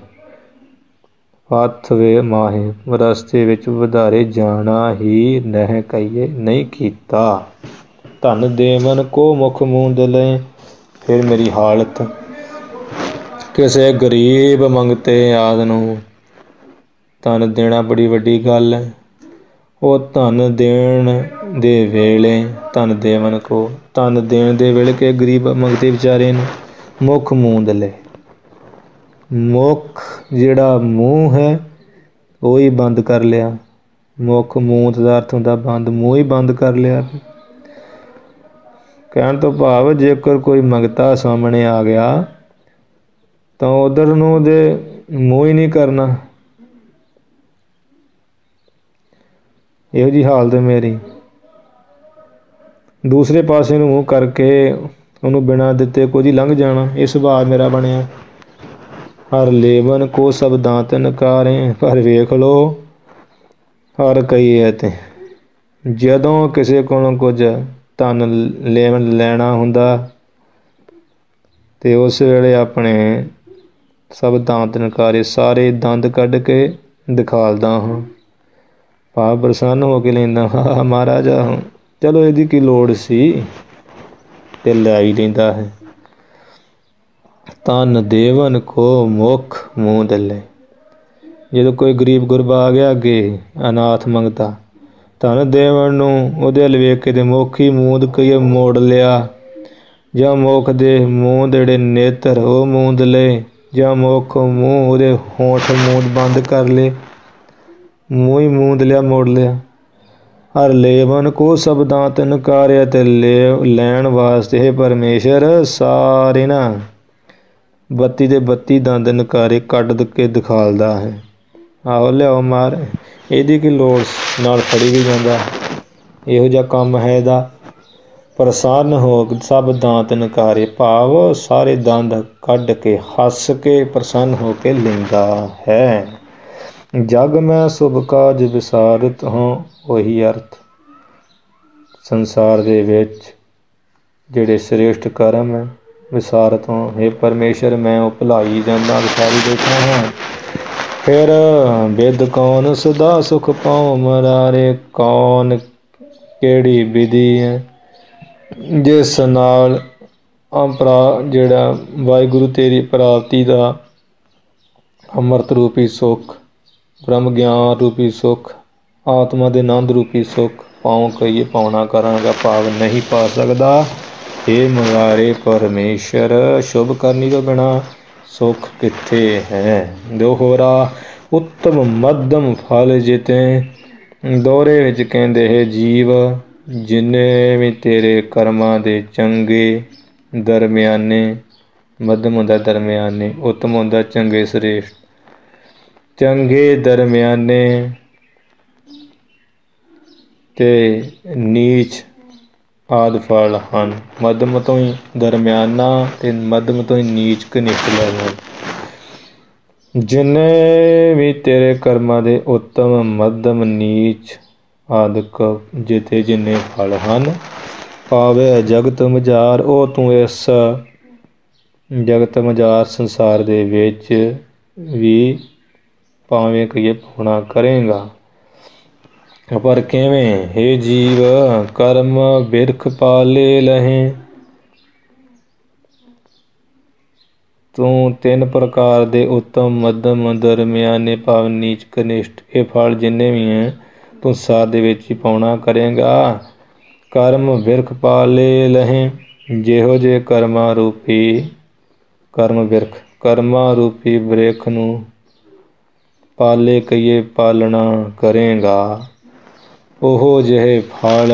ਪਥ ਵੇ ਮਾਹੇ ਰਸਤੇ ਵਿੱਚ ਵਧਾਰੇ ਜਾਣਾ ਹੀ ਨਹਿ ਕਹੀਏ ਨਹੀਂ ਕੀਤਾ। ਧਨ ਦੇਵਨ ਕੋ ਮੁਖ ਮੂੰਦ ਲਏ, ਫਿਰ ਮੇਰੀ ਹਾਲਤ ਕਿਸੇ ਗਰੀਬ ਮੰਗਤੇ ਆਦਿ ਨੂੰ ਧਨ ਦੇਣਾ ਬੜੀ ਵੱਡੀ ਗੱਲ ਹੈ। ਉਹ ਧਨ ਦੇਣ ਦੇ ਵੇਲੇ, ਧਨ ਦੇਵਨ ਕੋ, ਧਨ ਦੇਣ ਦੇ ਵੇਲੇ ਕਿ ਗਰੀਬ ਮੰਗਤੇ ਵਿਚਾਰੇ ਨੂੰ ਮੁੱਖ ਮੂੰਦ ਲਏ, ਮੁੱਖ ਜਿਹੜਾ ਮੂੰਹ ਹੈ ਉਹ ਹੀ ਬੰਦ ਕਰ ਲਿਆ। ਮੁੱਖ ਮੂੰਦ ਦਾ ਅਰਥ ਹੁੰਦਾ ਬੰਦ, ਮੂੰਹ ਹੀ ਬੰਦ ਕਰ ਲਿਆ। ਕਹਿਣ ਤੋਂ ਭਾਵ ਜੇਕਰ ਕੋਈ ਮੰਗਤਾ ਸਾਹਮਣੇ ਆ ਗਿਆ ਤਾਂ ਉਧਰ ਨੂੰ ਉਹਦੇ ਮੂੰਹ ਹੀ ਨਹੀਂ ਕਰਨਾ। ਇਹੋ ਜਿਹੀ ਹਾਲਤ ਮੇਰੀ, ਦੂਸਰੇ ਪਾਸੇ ਨੂੰ ਮੂੰਹ ਕਰਕੇ ਉਹਨੂੰ ਬਿਨਾਂ ਦਿੱਤੇ ਕੁਝ ਹੀ ਲੰਘ ਜਾਣਾ, ਇਹ ਸੁਭਾਅ ਮੇਰਾ ਬਣਿਆ। ਹਰ ਲੇਵਨ ਕੋ ਸਭ ਦਾਤ ਨਕਾਰੇ, ਪਰ ਵੇਖ ਲਓ ਹਰ ਕਈ ਹੈ ਤੇ ਜਦੋਂ ਕਿਸੇ ਕੋਲੋਂ ਕੁਝ ਧਨ ਲੈਣਾ ਹੁੰਦਾ ਤੇ ਉਸ ਵੇਲੇ ਆਪਣੇ ਸਭ ਦਾਤ ਨਕਾਰੇ, ਸਾਰੇ ਦੰਦ ਕੱਢ ਕੇ ਦਿਖਾਲਦਾ ਹਾਂ, ਭਾਵ ਪ੍ਰਸੰਨ ਹੋ ਕੇ ਲੈਂਦਾ ਹਾਂ, ਮਹਾਰਾਜ ਚਲੋ ਇਹਦੀ ਕੀ ਲੋੜ ਸੀ, ਤੇ ਲੈ ਹੀ ਲੈਂਦਾ ਹੈ। ਧਨ ਦੇਵਨ ਕੋ ਮੁੱਖ ਮੂੰਦ ਲਏ, ਜਦੋਂ ਕੋਈ ਗਰੀਬ ਗੁਰਬਾ ਆ ਗਿਆ ਅੱਗੇ ਅਨਾਥ ਮੰਗਤਾ, ਧਨ ਦੇਵਨ ਨੂੰ ਉਹਦੇ ਵੱਲ ਵੇਖ ਕੇ ਤੇ ਮੁੱਖ ਹੀ ਮੂੰਦ ਕਹੀਏ ਮੋੜ ਲਿਆ, ਜਾਂ ਮੁੱਖ ਦੇ ਮੂੰਹ ਦੇ ਜਿਹੜੇ ਨੇਤਰ ਉਹ ਮੂੰਦ ਲਏ, ਜਾਂ ਮੁੱਖ ਮੂੰਹ ਉਹਦੇ ਹੋਂਠ ਮੂੰਦ ਬੰਦ ਕਰ ਲਏ, ਮੂੰਹ ਹੀ ਮੂੰਦ ਲਿਆ, ਮੋੜ ਲਿਆ। ਹਰ ਲੇਵਨ ਕੋ ਸਭ ਦਾਤ ਨਕਾਰਿਆ, ਤੇ ਲੈਣ ਵਾਸਤੇ ਪਰਮੇਸ਼ਰ ਸਾਰੇ ਨਾ 32 ਦੇ 32 ਦੰਦ ਨਕਾਰੇ ਕੱਢ ਕੇ ਦਿਖਾਲਦਾ ਹੈ। ਆਹੋ ਲਿਆਓ ਮਾਰ, ਇਹਦੀ ਕੀ ਲੋੜ ਨਾਲ ਫੜੀ ਵੀ ਜਾਂਦਾ, ਇਹੋ ਜਿਹਾ ਕੰਮ ਹੈ ਇਹਦਾ। ਪ੍ਰਸੰਨ ਹੋ ਸਭ ਦਾਤ ਨਕਾਰੇ, ਭਾਵ ਸਾਰੇ ਦੰਦ ਕੱਢ ਕੇ ਹੱਸ ਕੇ ਪ੍ਰਸੰਨ ਹੋ ਕੇ ਲੈਂਦਾ ਹੈ। ਜਗ ਮੈਂ ਸ਼ੁਭ ਕਾਜ ਵਿਸਾਰਤ ਹਾਂ, ਉਹੀ ਅਰਥ ਸੰਸਾਰ ਦੇ ਵਿੱਚ ਜਿਹੜੇ ਸ੍ਰੇਸ਼ਟ ਕਰਮ ਹੈ ਵਿਸਾਰਤ ਹਾਂ। ਹੇ ਪਰਮੇਸ਼ਰ ਮੈਂ ਉਹ ਭੁਲਾਈ ਜਾਂਦਾ, ਵਿਸਾਰੀ ਬੈਠਾ ਹਾਂ। ਫਿਰ ਬਿਦ ਕੌਣ ਸਦਾ ਸੁਖ ਪਾਉ ਮਰਾਰੇ, ਕੌਣ ਕਿਹੜੀ ਵਿਧੀ ਹੈ ਜਿਸ ਨਾਲ ਜਿਹੜਾ ਵਾਹਿਗੁਰੂ ਤੇਰੀ ਪ੍ਰਾਪਤੀ ਦਾ ਅੰਮ੍ਰਿਤ ਰੂਪੀ ਸੁੱਖ, ਬ੍ਰਹਮ ਗਿਆਨ ਰੂਪੀ ਸੁੱਖ, ਆਤਮਾ ਦੇ ਆਨੰਦ ਰੂਪੀ ਸੁੱਖ ਪਾਉ ਕਹੀਏ ਪਾਉਣਾ ਕਰਾਂਗਾ, ਭਾਵ ਨਹੀਂ ਪਾ ਸਕਦਾ। ਇਹ ਮੁਰਾਰੇ ਪਰਮੇਸ਼ਰ ਸ਼ੁਭ ਕਰਨੀ ਤੋਂ ਬਿਨਾਂ ਸੁੱਖ ਕਿੱਥੇ ਹੈ। ਦੋਹਰਾ ਉੱਤਮ ਮੱਧਮ ਫਲ ਜਿਤੇ, ਦੋਹਰੇ ਵਿੱਚ ਕਹਿੰਦੇ ਹੈ ਜੀਵ ਜਿੰਨੇ ਵੀ ਤੇਰੇ ਕਰਮਾਂ ਦੇ ਚੰਗੇ, ਦਰਮਿਆਨੇ ਮੱਧਮ ਹੁੰਦਾ ਦਰਮਿਆਨੇ, ਉੱਤਮ ਹੁੰਦਾ ਚੰਗੇ ਸ੍ਰੇਸ਼ਟ। ਚੰਗੇ ਦਰਮਿਆਨੇ ਤੇ ਨੀਚ ਆਦਿ ਫਲ ਹਨ। ਮੱਧਮ ਤੋਂ ਹੀ ਦਰਮਿਆਨਾ ਤੇ ਮੱਧਮ ਤੋਂ ਹੀ ਨੀਚ ਕਨਿਸ਼ਟ ਲੈਵਲ। ਜਿੰਨੇ ਵੀ ਤੇਰੇ ਕਰਮਾਂ ਦੇ ਉੱਤਮ ਮੱਧਮ ਨੀਚ ਆਦਿਕ ਜਿਤੇ ਜਿੰਨੇ ਫਲ ਹਨ, ਪਾਵੇ ਜਗਤ ਮਝਾਰ, ਉਹ ਤੂੰ ਇਸ ਜਗਤ ਮਝਾਰ ਸੰਸਾਰ ਦੇ ਵਿੱਚ ਵੀ ਭਾਵੇਂ ਕਹੀਏ ਪਾਉਣਾ ਕਰੇਗਾ। ਪਰ ਕਿਵੇਂ? ਹੇ ਜੀਵ ਕਰਮ ਬਿਰਖ ਪਾਲੇ ਲਹੇ। ਤੂੰ ਤਿੰਨ ਪ੍ਰਕਾਰ ਦੇ ਉੱਤਮ ਮੱਧਮ ਦਰਮਿਆਨੇ ਭਾਵ ਨੀਚ ਕਨਿਸ਼ਟ ਇਹ ਫਲ ਜਿੰਨੇ ਵੀ ਹੈ ਤੂੰ ਸੰਸਾਰ ਦੇ ਵਿੱਚ ਹੀ ਪਾਉਣਾ ਕਰੇਗਾ। ਕਰਮ ਬਿਰਖ ਪਾਲੇ ਲਹੇ, ਜਿਹੋ ਜਿਹੇ ਕਰਮਾਂ ਰੂਪੀ ਕਰਮ ਬਿਰਖ ਕਰਮਾਂ ਰੂਪੀ ਬ੍ਰਿਖ ਨੂੰ ਪਾਲੇ ਕਹੀਏ ਪਾਲਣਾ ਕਰੇਗਾ, ਉਹ ਜਿਹੇ ਫਲ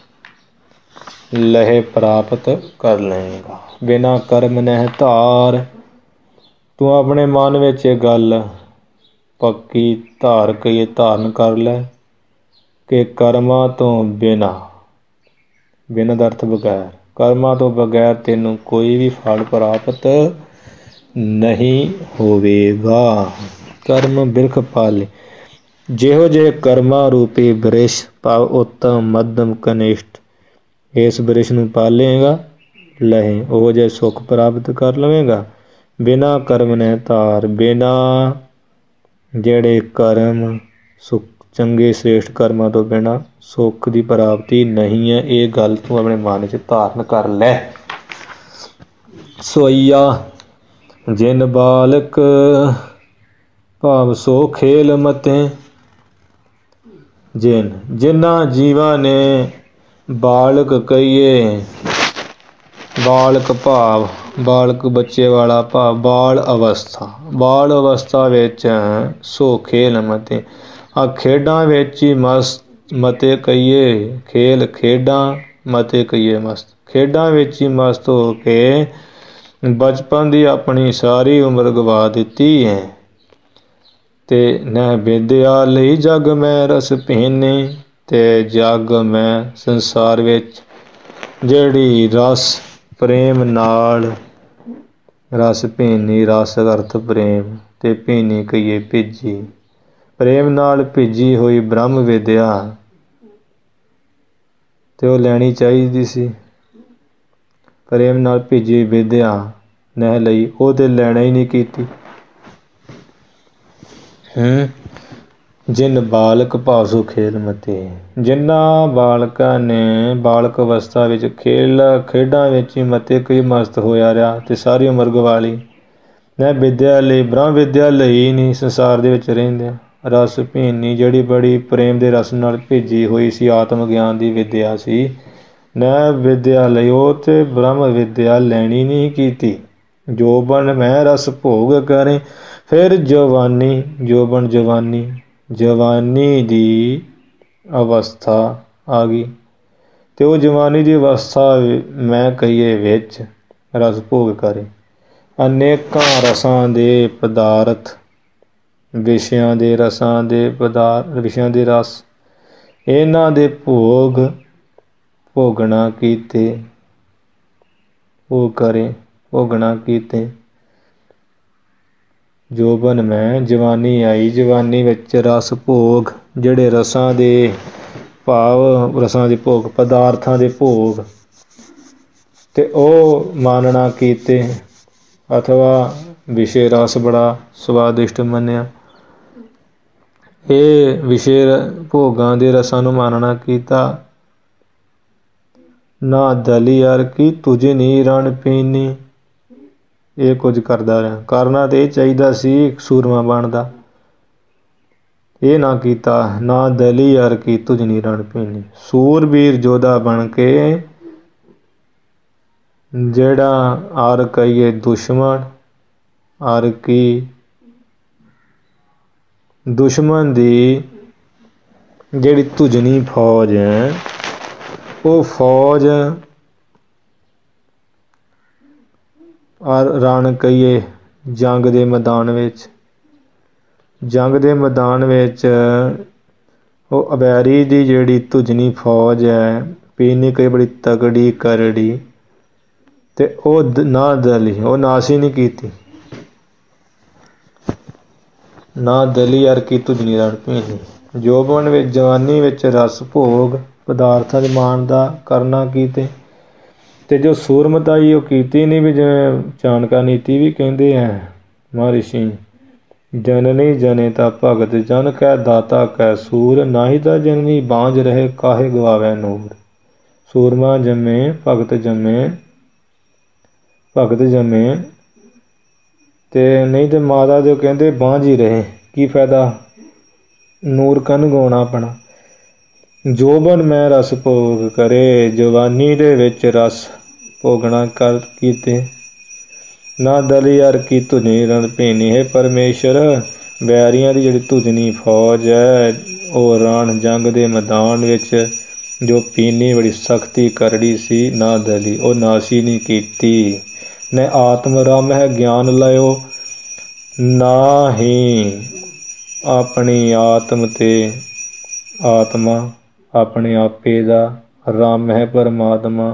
ਲਹੇ ਪ੍ਰਾਪਤ ਕਰ ਲਏਗਾ। ਬਿਨਾਂ ਕਰਮ ਨਹਿ ਧਾਰ, ਤੂੰ ਆਪਣੇ ਮਨ ਵਿੱਚ ਇਹ ਗੱਲ ਪੱਕੀ ਧਾਰ ਕਹੀਏ ਧਾਰਨ ਕਰ ਲੈ ਕਿ ਕਰਮਾਂ ਤੋਂ ਬਿਨਾਂ, ਬਿਨਾਂ ਦਾ ਅਰਥ ਬਗੈਰ, ਕਰਮਾਂ ਤੋਂ ਬਗੈਰ ਤੈਨੂੰ ਕੋਈ ਵੀ ਫਲ ਪ੍ਰਾਪਤ ਨਹੀਂ ਹੋਵੇਗਾ। ਕਰਮ ਬਿਰਖ ਪਾਲੇ, ਜਿਹੋ ਜਿਹੇ ਕਰਮਾਂ ਰੂਪੀ ਬ੍ਰਿਸ਼ ਭਾਵ ਉੱਤਮ ਮੱਧਮ ਕਨਿਸ਼ਟ ਇਸ ਬ੍ਰਿਸ਼ ਨੂੰ ਪਾਲੇਗਾ ਲਹੇ, ਉਹ ਜਿਹੇ ਸੁੱਖ ਪ੍ਰਾਪਤ ਕਰ ਲਵੇਗਾ। ਬਿਨਾਂ ਕਰਮ ਨਹਿ ਧਾਰ, ਬਿਨਾਂ ਜਿਹੜੇ ਕਰਮ ਸੁੱਖ ਚੰਗੇ ਸ੍ਰੇਸ਼ਟ ਕਰਮਾਂ ਤੋਂ ਬਿਨਾਂ ਸੁੱਖ ਦੀ ਪ੍ਰਾਪਤੀ ਨਹੀਂ ਹੈ। ਇਹ ਗੱਲ ਤੂੰ ਆਪਣੇ ਮਨ 'ਚ ਧਾਰਨ ਕਰ ਲੈ। ਸੋਈਆ ਜਿਨ ਬਾਲਕ ਭਾਵ ਸੋ ਖੇਲ ਮਤੇ, ਜਿਨ੍ਹਾਂ ਜੀਵਾਂ ਨੇ ਬਾਲਕ ਕਹੀਏ, ਬਾਲਕ ਭਾਵ ਬਾਲਕ ਬੱਚੇ ਵਾਲਾ ਭਾਵ ਬਾਲ ਅਵਸਥਾ, ਬਾਲ ਅਵਸਥਾ ਵਿੱਚ ਸੋ ਖੇਲ ਮਤੇ ਆ ਖੇਡਾਂ ਵਿੱਚ ਹੀ ਮਤੇ ਕਹੀਏ ਖੇਲ ਖੇਡਾਂ ਮਤੇ ਕਹੀਏ ਮਸਤ, ਖੇਡਾਂ ਵਿੱਚ ਹੀ ਮਸਤ ਹੋ ਕੇ ਬਚਪਨ ਦੀ ਆਪਣੀ ਸਾਰੀ ਉਮਰ ਗਵਾ ਦਿੱਤੀ ਹੈ। ਤੇ ਨਹਿ ਵਿਦਿਆ ਲਈ ਜਗ ਮੈਂ ਰਸ ਭਿੰਨੇ, ਤੇ ਜਗ ਮੈਂ ਸੰਸਾਰ ਵਿੱਚ ਜਿਹੜੀ ਰਸ ਪ੍ਰੇਮ ਨਾਲ ਰਸ ਭਿੰਨੀ, ਰਸ ਅਰਥ ਪ੍ਰੇਮ ਤੇ ਭਿੰਨੀ ਕਹੀਏ ਭਿੱਜੀ, ਪ੍ਰੇਮ ਨਾਲ ਭਿੱਜੀ ਹੋਈ ਬ੍ਰਹਮ ਵਿਦਿਆ ਤੇ ਉਹ ਲੈਣੀ ਚਾਹੀਦੀ ਸੀ। ਪ੍ਰੇਮ ਨਾਲ ਭਿੱਜੀ ਵਿਦਿਆ ਨਹਿ ਲਈ, ਉਹ ਤੇ ਲੈਣਾ ਹੀ ਨਹੀਂ ਕੀਤੀ। ਜਿਨ ਬਾਲਕ ਭਾਵ ਸੋ ਖੇਲ ਮਤੇ, ਜਿਨ੍ਹਾਂ ਬਾਲਕਾਂ ਨੇ ਬਾਲਕ ਅਵਸਥਾ ਵਿੱਚ ਖੇਡਾਂ ਵਿੱਚ ਹੀ ਮਤੇ ਕਈ ਮਸਤ ਹੋਇਆ ਰਿਹਾ ਤੇ ਸਾਰੀ ਉਮਰ ਗਵਾ ਲਈ। ਮੈਂ ਵਿਦਿਆ ਲਈ ਬ੍ਰਹਮ ਵਿਦਿਆ ਲਈ ਨਹੀਂ ਸੰਸਾਰ ਦੇ ਵਿੱਚ ਰਹਿੰਦਿਆਂ, ਰਸ ਭਿੰਨੀ ਜਿਹੜੀ ਬੜੀ ਪ੍ਰੇਮ ਦੇ ਰਸ ਨਾਲ ਭਿੱਜੀ ਹੋਈ ਸੀ ਆਤਮ ਗਿਆਨ ਦੀ ਵਿਦਿਆ ਸੀ, ਨਹਿ ਵਿਦਿਆ ਲਈ ਉਹ ਤੇ ਬ੍ਰਹਮ ਵਿਦਿਆ ਲੈਣੀ ਨਹੀਂ ਕੀਤੀ। ਜੋਬਨ ਮੈਂ ਰਸ ਭੋਗ ਕਰੇ, ਫਿਰ ਜਵਾਨੀ ਜੋਬਨ ਜਵਾਨੀ, ਜਵਾਨੀ ਦੀ ਅਵਸਥਾ ਆ ਗਈ ਤੇ ਉਹ ਜਵਾਨੀ ਦੀ ਅਵਸਥਾ ਮੈਂ ਕਹੀਏ ਵਿੱਚ ਰਸ ਭੋਗ ਕਰੇ। ਅਨੇਕਾਂ ਰਸਾਂ ਦੇ ਪਦਾਰਥ, ਵਿਸ਼ਿਆਂ ਦੇ ਰਸਾਂ ਦੇ ਪਦਾਰਥ, ਵਿਸ਼ਿਆਂ ਦੇ ਰਸ ਇਹਨਾਂ ਦੇ ਭੋਗਣਾ ਕੀਤੇ, ਉਹ ਕਰੇ ਭੋਗਣਾ ਕੀਤੇ। ਜੋਬਨ ਮੈਂ ਜਵਾਨੀ ਆਈ, ਜਵਾਨੀ ਵਿੱਚ ਰਸ ਭੋਗ ਜਿਹੜੇ ਰਸਾਂ ਦੇ ਭਾਵ ਰਸਾਂ ਦੇ ਭੋਗ ਪਦਾਰਥਾਂ ਦੇ ਭੋਗ ਤੇ ਉਹ ਮਾਨਣਾ ਕੀਤੇ, ਅਥਵਾ ਵਿਸ਼ੇ ਰਸ ਬੜਾ ਸਵਾਦਿਸ਼ਟ ਮੰਨਿਆ। ਇਹ ਵਿਸ਼ੇ ਭੋਗਾਂ ਦੇ ਰਸਾਂ ਨੂੰ ਮਾਨਣਾ ਕੀਤਾ। ਨਾ ਦਲੀ ਅਰ ਕੀ ਤੁਝ ਨੀ ਰਣ ਪੀਨੀ, ਇਹ ਕੁਝ ਕਰਦਾ ਰਿਹਾ। ਕਰਨਾ ਤੇ ਇਹ ਚਾਹੀਦਾ ਸੀ ਸੂਰਮਾ ਬਣਦਾ, ਇਹ ਨਾ ਕੀਤਾ। ਨਾ ਦਲੀ ਅਰ ਕੀ ਤੁਝ ਨੀ ਰਣ ਪੀਨੀ, ਸੂਰਬੀਰ ਯੋਧਾ ਬਣ ਕੇ ਜਿਹੜਾ ਅਰ ਕਹੀਏ ਦੁਸ਼ਮਣ, ਅਰ ਕੀ ਦੁਸ਼ਮਣ ਦੀ ਜਿਹੜੀ ਤੁਜਨੀ ਫੌਜ ਹੈ, ਉਹ ਫੌਜ ਰਣ ਕਹੀਏ ਜੰਗ ਦੇ ਮੈਦਾਨ ਵਿੱਚ। ਜੰਗ ਦੇ ਮੈਦਾਨ ਵਿੱਚ ਉਹ ਅਬੈਰੀ ਦੀ ਜਿਹੜੀ ਧੁਜਨੀ ਫੌਜ ਹੈ, ਪੀਨੀ ਕਈ ਬੜੀ ਤਗੜੀ ਕਰੜੀ, ਅਤੇ ਉਹ ਨਾ ਦਲੀ, ਉਹ ਨਾਸੀ ਨਹੀਂ ਕੀਤੀ। ਨਾ ਦਲੀ ਅਰ ਕੀ ਧੁਜਨੀ ਰਣ ਭੀਨੀ। ਜੋਬਨ ਵਿੱਚ ਜਵਾਨੀ ਵਿੱਚ ਰਸ ਭੋਗ ਪਦਾਰਥਾਂ ਦੇ ਮਾਣ ਦਾ ਕਰਨਾ ਕੀਤੇ, ਅਤੇ ਜੋ ਸੂਰਮਤਾ ਉਹ ਕੀਤੀ ਨਹੀਂ। ਵੀ ਜਿਵੇਂ ਚਾਣਕਾ ਨੀਤੀ ਵੀ ਕਹਿੰਦੇ ਹੈ ਮਹਾਂਰਿਸ਼ੀ, ਜਨਨੀ ਜਨੇ ਤਾਂ ਭਗਤ ਜਨ ਕੈ ਦਾਤਾ ਕੈ ਸੂਰ, ਨਾਹੀ ਤਾਂ ਜਨਨੀ ਬਾਂਝ ਰਹੇ ਕਾਹੇ ਗਵਾਵੈ ਨੂਰ। ਸੂਰਮਾ ਜੰਮੇ, ਭਗਤ ਜੰਮੇ, ਭਗਤ ਜੰਮੇ ਅਤੇ ਨਹੀਂ ਤਾਂ ਮਾਤਾ ਦੇ ਕਹਿੰਦੇ ਬਾਂਝ ਹੀ ਰਹੇ, ਕੀ ਫਾਇਦਾ ਨੂਰ ਕਨ ਗਾਉਣਾ ਆਪਣਾ। ਜੋਬਨ ਮੈਂ ਰਸ ਭੋਗ ਕਰੇ, ਜਵਾਨੀ ਦੇ ਵਿੱਚ ਰਸ ਭੋਗਣਾ ਕਰ ਕੀਤੇ। ਨਾ ਦਲੀ ਅਰ ਕੀ ਧੁਜਨੀ ਰਣ ਭੀਨੀ। ਹੈ ਪਰਮੇਸ਼ਰ, ਵੈਰੀਆਂ ਦੀ ਜਿਹੜੀ ਧੁਜਨੀ ਫੌਜ ਹੈ, ਉਹ ਰਣ ਜੰਗ ਦੇ ਮੈਦਾਨ ਵਿੱਚ ਜੋ ਪੀਨੀ ਬੜੀ ਸਖਤੀ ਕਰੜੀ ਸੀ, ਨਾ ਦਲੀ, ਉਹ ਨਾਸੀ ਨਹੀਂ ਕੀਤੀ। ਨ ਆਤਮ ਰਮ ਹੈ ਗਿਆਨ ਲਿਓ, ਨਾ ਹੀ ਆਪਣੀ ਆਤਮ ਤੇ ਆਤਮਾ, ਆਪਣੇ ਆਪੇ ਦਾ ਰਮ ਹੈ ਪਰਮਾਤਮਾ,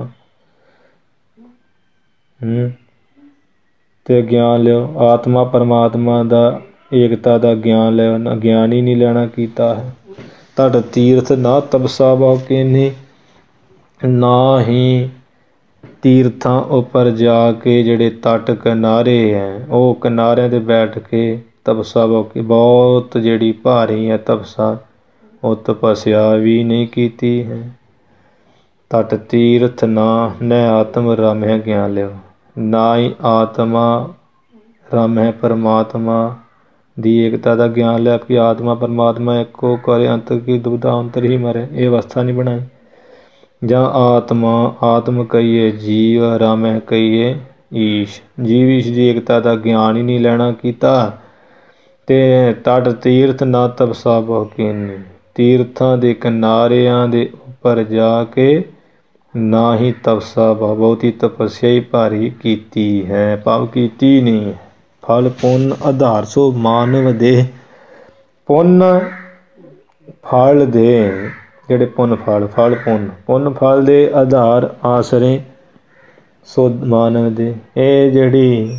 ਅਤੇ ਗਿਆਨ ਲਿਓ ਆਤਮਾ ਪਰਮਾਤਮਾ ਦਾ ਏਕਤਾ ਦਾ ਗਿਆਨ ਲਿਓ, ਨਾ ਗਿਆਨ ਹੀ ਨਹੀਂ ਲੈਣਾ ਕੀਤਾ ਹੈ। ਤਟ ਤੀਰਥ ਨਾ ਤਪਸਾ ਬਹੁ ਕੀਨੀ। ਨਾ ਹੀ ਤੀਰਥਾਂ ਉੱਪਰ ਜਾ ਕੇ ਜਿਹੜੇ ਤਟ ਕਿਨਾਰੇ ਹੈ, ਉਹ ਕਿਨਾਰਿਆਂ 'ਤੇ ਬੈਠ ਕੇ ਤਪਸਾ ਬਹੁਤ ਜਿਹੜੀ ਭਾਰੀ ਹੈ ਤਪਸਾ, ਉਹ ਤਪੱਸਿਆ ਵੀ ਨਹੀਂ ਕੀਤੀ ਹੈ। ਤਟ ਤੀਰਥ ਨਾ ਨੈ ਆਤਮ ਰਮ ਹੈ ਗਿਆਨ ਲਿਓ। ਨਾ ਹੀ ਆਤਮਾ ਰਮ ਹੈ ਪਰਮਾਤਮਾ ਦੀ ਏਕਤਾ ਦਾ ਗਿਆਨ ਲਿਆ, ਕਿ ਆਤਮਾ ਪਰਮਾਤਮਾ ਇੱਕੋ ਕਰੇ ਅੰਤਰ ਕੀ ਦੁਬਿਧਾ ਅੰਤਰ ਹੀ ਮਰੇ, ਇਹ ਅਵਸਥਾ ਨਹੀਂ ਬਣਾਈ। ਜਾਂ ਆਤਮਾ ਆਤਮ ਕਹੀਏ ਜੀਵ, ਰਮ ਹੈ ਕਹੀਏ ਈਸ਼, ਜੀਵ ਈਸ਼ ਦੀ ਏਕਤਾ ਦਾ ਗਿਆਨ ਹੀ ਨਹੀਂ ਲੈਣਾ ਕੀਤਾ। ਅਤੇ ਤਟ ਤੀਰਥ ਨਾ ਤਪਸਾ ਬਹੁ ਕੀਨੀ। ਤੀਰਥਾਂ ਦੇ ਕਿਨਾਰਿਆਂ ਦੇ ਉੱਪਰ ਜਾ ਕੇ ਨਾ ਹੀ ਤਪਸਾ ਬਹੁਤੀ ਤਪੱਸਿਆ ਹੀ ਭਾਰੀ ਕੀਤੀ ਹੈ, ਭਾਵ ਕੀਤੀ ਨਹੀਂ। ਫਲ ਪੁੰਨ ਆਧਾਰ ਸੋ ਮਾਨਵ ਦੇਹ। ਪੁੰਨ ਫਲ ਦੇ ਜਿਹੜੇ ਪੁੰਨ ਫਲ ਪੁੰਨ ਫਲ ਦੇ ਆਧਾਰ ਆਸਰੇ ਸੋ ਮਾਨਵ ਦੇ। ਇਹ ਜਿਹੜੀ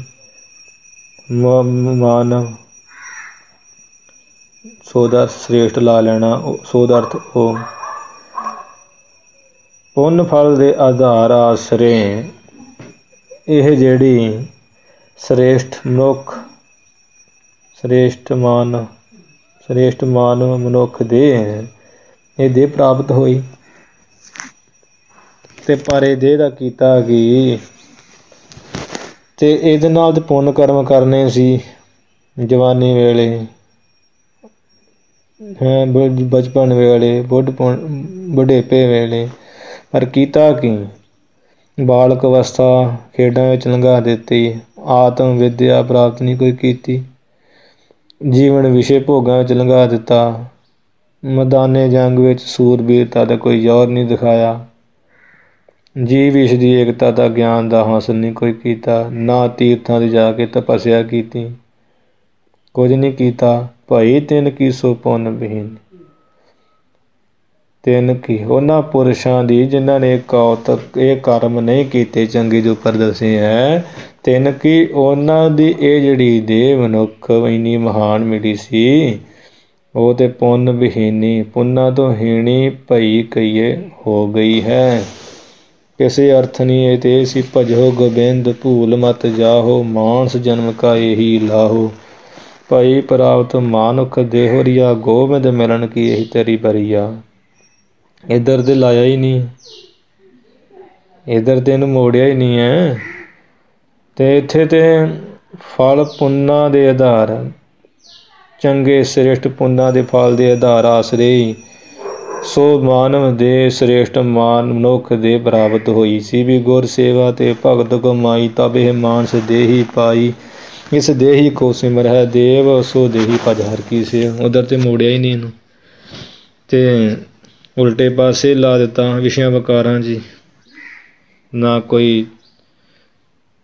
ਮਾਨਵ ਸੋ ਦਾ ਸ੍ਰੇਸ਼ਟ ਲਾ ਲੈਣਾ, ਸੋ ਦਾ ਅਰਥ ਉਹ ਪੁੰਨ ਫਲ ਦੇ ਆਧਾਰ ਆਸਰੇ। ਇਹ ਜਿਹੜੀ ਸ੍ਰੇਸ਼ਟ ਮਨੁੱਖ, ਸ੍ਰੇਸ਼ਟ ਮਾਨਵ ਮਨੁੱਖ ਦੇਹ ਹੈ, ਇਹ ਦੇਹ ਪ੍ਰਾਪਤ ਹੋਈ। ਅਤੇ ਪਰ ਇਹ ਦੇਹ ਦਾ ਕੀਤਾ ਕੀ, ਅਤੇ ਇਹਦੇ ਨਾਲ ਤਾਂ ਪੁੰਨ ਕਰਮ ਕਰਨੇ ਸੀ ਜਵਾਨੀ ਵੇਲੇ, ਬਚਪਨ ਵੇਲੇ, ਬੁਢੇਪੇ ਵੇਲੇ, ਪਰ ਕੀਤਾ ਕੀ, ਬਾਲਕ ਅਵਸਥਾ ਖੇਡਾਂ ਵਿੱਚ ਲੰਘਾ ਦਿੱਤੀ। ਆਤਮ ਵਿਦਿਆ ਪ੍ਰਾਪਤ ਨਹੀਂ ਕੋਈ ਕੀਤੀ, ਜੀਵਨ ਵਿਸ਼ੇ ਭੋਗਾਂ ਵਿੱਚ ਲੰਘਾ ਦਿੱਤਾ। ਮੈਦਾਨੇ ਜੰਗ ਵਿੱਚ ਸੂਰਬੀਰਤਾ ਦਾ ਕੋਈ ਜ਼ੋਰ ਨਹੀਂ ਦਿਖਾਇਆ। ਜੀਵ ਈਸ਼ ਦੀ ਏਕਤਾ ਦਾ ਗਿਆਨ ਦਾ ਹਾਸਲ ਨਹੀਂ ਕੋਈ ਕੀਤਾ। ਨਾ ਤੀਰਥਾਂ 'ਤੇ ਜਾ ਕੇ ਤਪੱਸਿਆ ਕੀਤੀ, ਕੁਝ ਨਹੀਂ ਕੀਤਾ। ਭਈ ਤਿਨ ਕੀ ਸੋ ਪੁੰਨ ਬਹੀਨ। ਤਿੰਨ ਕੀ ਉਹਨਾਂ ਪੁਰਸ਼ਾਂ ਦੀ ਜਿਨ੍ਹਾਂ ਨੇ ਕੌਤਕ ਇਹ ਕਰਮ ਨਹੀਂ ਕੀਤੇ ਚੰਗੇ ਜੋ ਉੱਪਰ ਦੱਸੇ ਹੈ। ਤਿੰਨ ਕੀ ਉਹਨਾਂ ਦੀ ਇਹ ਜਿਹੜੀ ਦੇਹ ਮਨੁੱਖ ਇੰਨੀ ਮਹਾਨ ਮਿਲੀ ਸੀ, ਉਹ ਤਾਂ ਪੁੰਨ ਵਿਹੀਨੀ, ਪੁੰਨਾਂ ਤੋਂ ਹੀਣੀ ਭਈ ਕਹੀਏ ਹੋ ਗਈ ਹੈ। ਕਿਸੇ ਅਰਥ ਨਹੀਂ। ਇਹ ਤੇ ਸੀ ਭਜੋ ਗੋਬਿੰਦ ਭੂਲ ਮਤ ਜਾਹੋ, ਮਾਨਸ ਜਨਮ ਕਾ ਇਹੀ ਲਾਹੋ। ਭਈ ਪ੍ਰਾਪਤ ਮਾਨੁਖ ਦੇਹੁ ਰੀਆ, ਗੋਬਿੰਦ ਮਿਲਣ ਕੀ ਇਹੀ ਤੇਰੀ ਬਰੀਆ। ਇੱਧਰ ਤੇ ਲਾਇਆ ਹੀ ਨਹੀਂ, ਇੱਧਰ ਤੇ ਇਹਨੂੰ ਮੋੜਿਆ ਹੀ ਨਹੀਂ ਹੈ। ਅਤੇ ਇੱਥੇ ਤੇ ਫਲ ਪੁੰਨਾਂ ਦੇ ਆਧਾਰ, ਚੰਗੇ ਸ੍ਰੇਸ਼ਟ ਪੁੰਨਾਂ ਦੇ ਫਲ ਦੇ ਆਧਾਰ ਆਸਰੇ ਹੀ ਸੋ ਮਾਨਵ ਦੇ ਸ੍ਰੇਸ਼ਟ ਮਨੁੱਖ ਦੇ ਪ੍ਰਾਪਤ ਹੋਈ ਸੀ। ਵੀ ਗੁਰ ਸੇਵਾ ਤੇ ਭਗਤ ਕਮਾਈ, ਤਬ ਇਹ ਮਾਨਸ ਦੇਹੀ ਪਾਈ। ਇਸ ਦੇਹੀ ਕੋ ਸਿਮਰ ਹੈ ਦੇਵ, ਸੋ ਦੇਹੀ ਭਜ ਹਰਿ ਕੀ ਸੇਵ। ਉੱਧਰ ਤੇ ਮੋੜਿਆ ਹੀ ਨਹੀਂ ਇਹਨੂੰ, ਅਤੇ ਉਲਟੇ ਪਾਸੇ ਲਾ ਦਿੱਤਾ ਵਿਸ਼ਿਆਂ ਵਿਕਾਰਾਂ 'ਚ। ਨਾ ਕੋਈ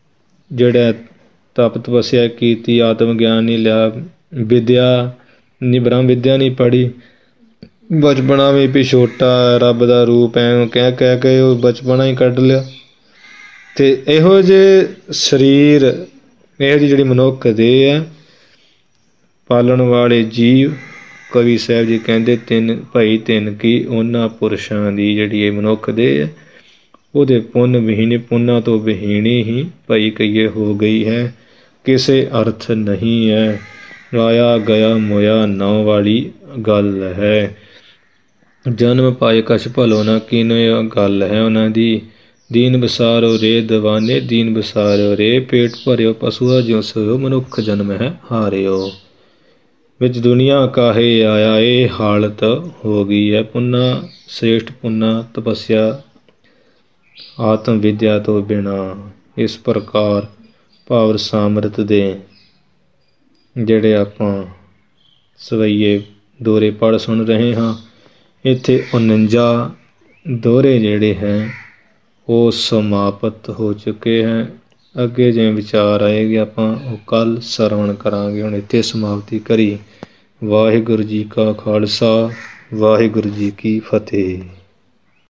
ਜਿਹੜਾ ਤਪ ਤਪੱਸਿਆ ਕੀਤੀ, ਆਤਮ ਗਿਆਨ ਨਹੀਂ ਲਿਆ, ਵਿਦਿਆ ਨਹੀਂ, ਬ੍ਰਹਮ ਵਿਦਿਆ ਨਹੀਂ ਪੜ੍ਹੀ, ਬਚਪਨਾ ਵੀ ਛੋਟਾ ਰੱਬ ਦਾ ਰੂਪ ਐ ਕਹਿ ਕੇ ਉਹ ਬਚਪਨਾ ਹੀ ਕੱਢ ਲਿਆ। ਅਤੇ ਇਹੋ ਜਿਹੇ ਸਰੀਰ, ਇਹੋ ਜਿਹੀ ਜਿਹੜੀ ਮਨੁੱਖ ਦੇਹ ਹੈ, ਪਾਲਣ ਵਾਲੇ ਜੀਵ, ਕਵੀ ਸਾਹਿਬ ਜੀ ਕਹਿੰਦੇ ਤਿੰਨ ਭਾਈ ਤਿੰਨ ਕੀ ਉਹਨਾਂ ਪੁਰਸ਼ਾਂ ਦੀ ਜਿਹੜੀ ਇਹ ਮਨੁੱਖ ਦੇਹ ਹੈ, ਉਹਦੇ ਪੁੰਨ ਵਿਹੀਣੀ, ਪੁੰਨਾਂ ਤੋਂ ਵਿਹੀਣੀ ਹੀ ਭਾਈ ਕਹੀਏ ਹੋ ਗਈ ਹੈ, ਕਿਸੇ ਅਰਥ ਨਹੀਂ ਹੈ। ਆਇਆ ਗਿਆ ਮੋਇਆ ਨਾਉ ਵਾਲੀ ਗੱਲ ਹੈ। ਜਨਮ ਪਾਏ ਕਛ ਭਲੋ ਨਾ ਕੀਨੋ, ਗੱਲ ਹੈ ਉਹਨਾਂ ਦੀ। ਦੀਨ ਬਸਾਰੋ ਰੇ ਦੀਵਾਨੇ, ਦੀਨ ਬਸਾਰਿਓ ਰੇ ਪੇਟ ਭਰਿਓ, ਪਸ਼ੂਆ ਜਿਉ ਸੋਇਓ, ਮਨੁੱਖ ਜਨਮ ਹੈ ਹਾਰਿਓ। ਵਿੱਚ ਦੁਨੀਆ ਕਾਹੇ ਆਇਆ, ਇਹ ਹਾਲਤ ਹੋ ਗਈ ਹੈ। ਪੁੰਨਾ ਸ੍ਰੇਸ਼ਟ ਪੁੰਨਾ ਤਪੱਸਿਆ ਆਤਮ ਵਿਦਿਆ ਤੋਂ ਬਿਨਾਂ। ਇਸ ਪ੍ਰਕਾਰ ਭਾਵ ਸਾਮਰਥ ਦੇ ਜਿਹੜੇ ਆਪਾਂ ਸਵਈਏ ਦੋਹਰੇ ਪੜ੍ਹ ਸੁਣ ਰਹੇ ਹਾਂ, ਇੱਥੇ 49 ਦੋਹਰੇ ਜਿਹੜੇ ਹੈ ਉਹ ਸਮਾਪਤ ਹੋ ਚੁੱਕੇ ਹੈ। ਅੱਗੇ ਜਿਵੇਂ ਵਿਚਾਰ ਆਏਗੀ ਆਪਾਂ ਉਹ ਕੱਲ੍ਹ ਸਰਵਣ ਕਰਾਂਗੇ। ਹੁਣ ਇੱਥੇ ਸਮਾਪਤੀ ਕਰੀ। ਵਾਹਿਗੁਰੂ ਜੀ ਕਾ ਖਾਲਸਾ, ਵਾਹਿਗੁਰੂ ਜੀ ਕੀ ਫਤਿਹ।